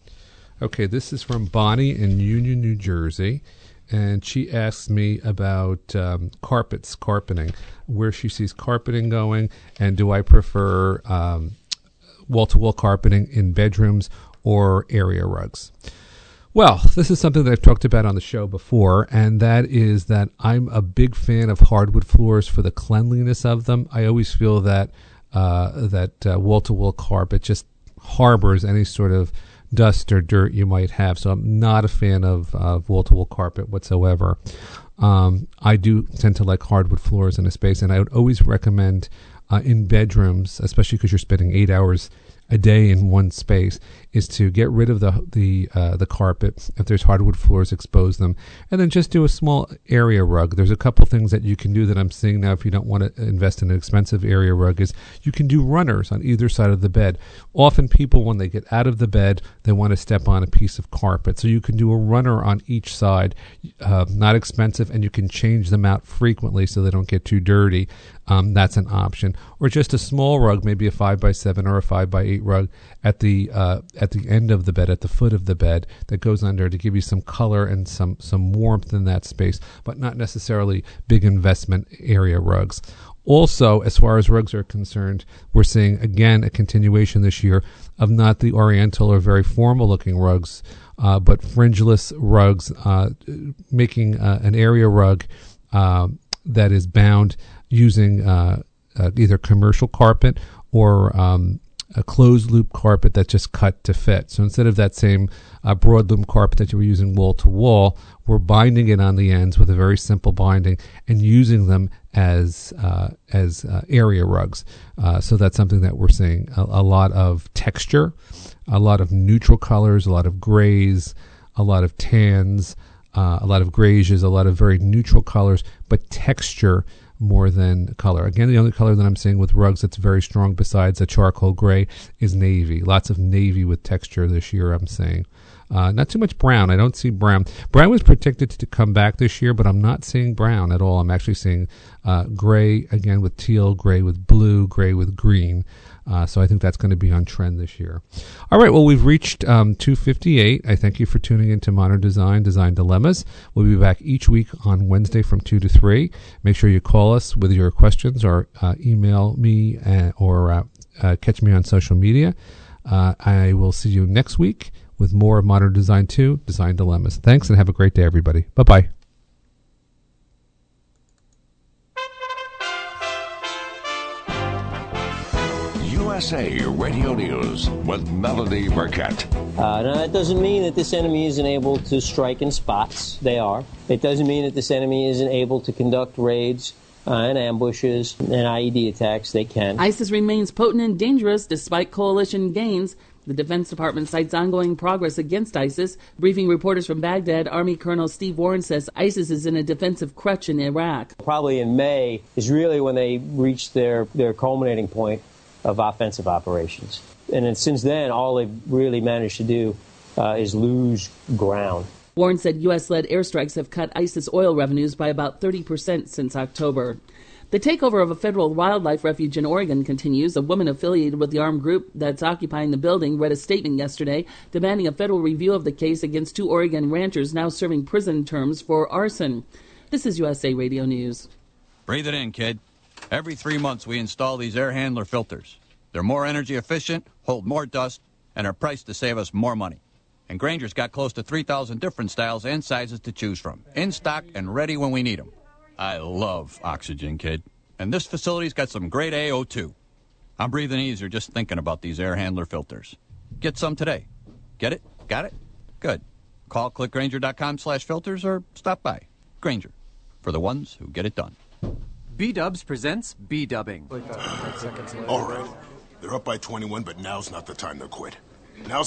Okay, this is from Bonnie in Union, New Jersey. And she asks me about um, carpets, carpeting, where she sees carpeting going, and do I prefer um, wall-to-wall carpeting in bedrooms or area rugs? Well, this is something that I've talked about on the show before, and that is that I'm a big fan of hardwood floors for the cleanliness of them. I always feel that uh, that uh, wall-to-wall carpet just harbors any sort of dust or dirt you might have. So I'm not a fan of uh, wall-to-wall carpet whatsoever. Um, I do tend to like hardwood floors in a space, and I would always recommend uh, in bedrooms, especially because you're spending eight hours a day in one space, is to get rid of the the uh, the carpet. If there's hardwood floors, expose them, and then just do a small area rug. There's a couple things that you can do that I'm seeing now if you don't want to invest in an expensive area rug, is you can do runners on either side of the bed. Often people, when they get out of the bed, they want to step on a piece of carpet. So you can do a runner on each side, uh, not expensive, and you can change them out frequently so they don't get too dirty. Um, that's an option. Or just a small rug, maybe a five by seven or a five by eight rug at the uh, at the end of the bed, at the foot of the bed, that goes under to give you some color and some some warmth in that space, but not necessarily big investment area rugs. Also, as far as rugs are concerned, we're seeing again a continuation this year of not the oriental or very formal looking rugs, uh, but fringeless rugs, uh, making uh, an area rug uh, that is bound using uh, uh, either commercial carpet or um, a closed loop carpet that's just cut to fit. So instead of that same uh, broad loop carpet that you were using wall to wall, we're binding it on the ends with a very simple binding and using them as uh, as uh, area rugs. Uh, so that's something that we're seeing. A, a lot of texture, a lot of neutral colors, a lot of grays, a lot of tans, uh, a lot of grays, a lot of very neutral colors, but texture more than color. Again, the only color that I'm seeing with rugs that's very strong besides a charcoal gray is navy. Lots of navy with texture this year, I'm saying. Uh, not too much brown. I don't see brown. Brown was predicted to come back this year, but I'm not seeing brown at all. I'm actually seeing uh, gray, again, with teal, gray with blue, gray with green. Uh, so I think that's going to be on trend this year. All right, well, we've reached um, two fifty-eight. I thank you for tuning in to Modern Design, Design Dilemmas. We'll be back each week on Wednesday from two to three. Make sure you call us with your questions or uh, email me uh, or uh, uh, catch me on social media. Uh, I will see you next week with more of Modern Design two, Design Dilemmas. Thanks, and have a great day, everybody. Bye-bye. U S A Radio News with Melody Burkett. Uh, now, that doesn't mean that this enemy isn't able to strike in spots. They are. It doesn't mean that this enemy isn't able to conduct raids uh, and ambushes and I E D attacks. They can. ISIS remains potent and dangerous despite coalition gains. The Defense Department cites ongoing progress against ISIS. Briefing reporters from Baghdad, Army Colonel Steve Warren says ISIS is in a defensive crutch in Iraq. Probably in May is really when they reach their, their culminating point of offensive operations. And then since then, all they've really managed to do uh, is lose ground. Warren said U S-led airstrikes have cut ISIS oil revenues by about thirty percent since October. The takeover of a federal wildlife refuge in Oregon continues. A woman affiliated with the armed group that's occupying the building read a statement yesterday demanding a federal review of the case against two Oregon ranchers now serving prison terms for arson. This is U S A Radio News. Breathe it in, kid. Every three months we install these air handler filters. They're more energy efficient, hold more dust, and are priced to save us more money. And Granger's got close to three thousand different styles and sizes to choose from, in stock and ready when we need them. I love oxygen, kid. And this facility's got some great A O two. I'm breathing easier just thinking about these air handler filters. Get some today. Get it? Got it? Good. Call clickgranger.com slash filters or stop by. Granger, for the ones who get it done. B-Dubs presents B-Dubbing. All right. They're up by twenty-one, but now's not the time to quit. Now's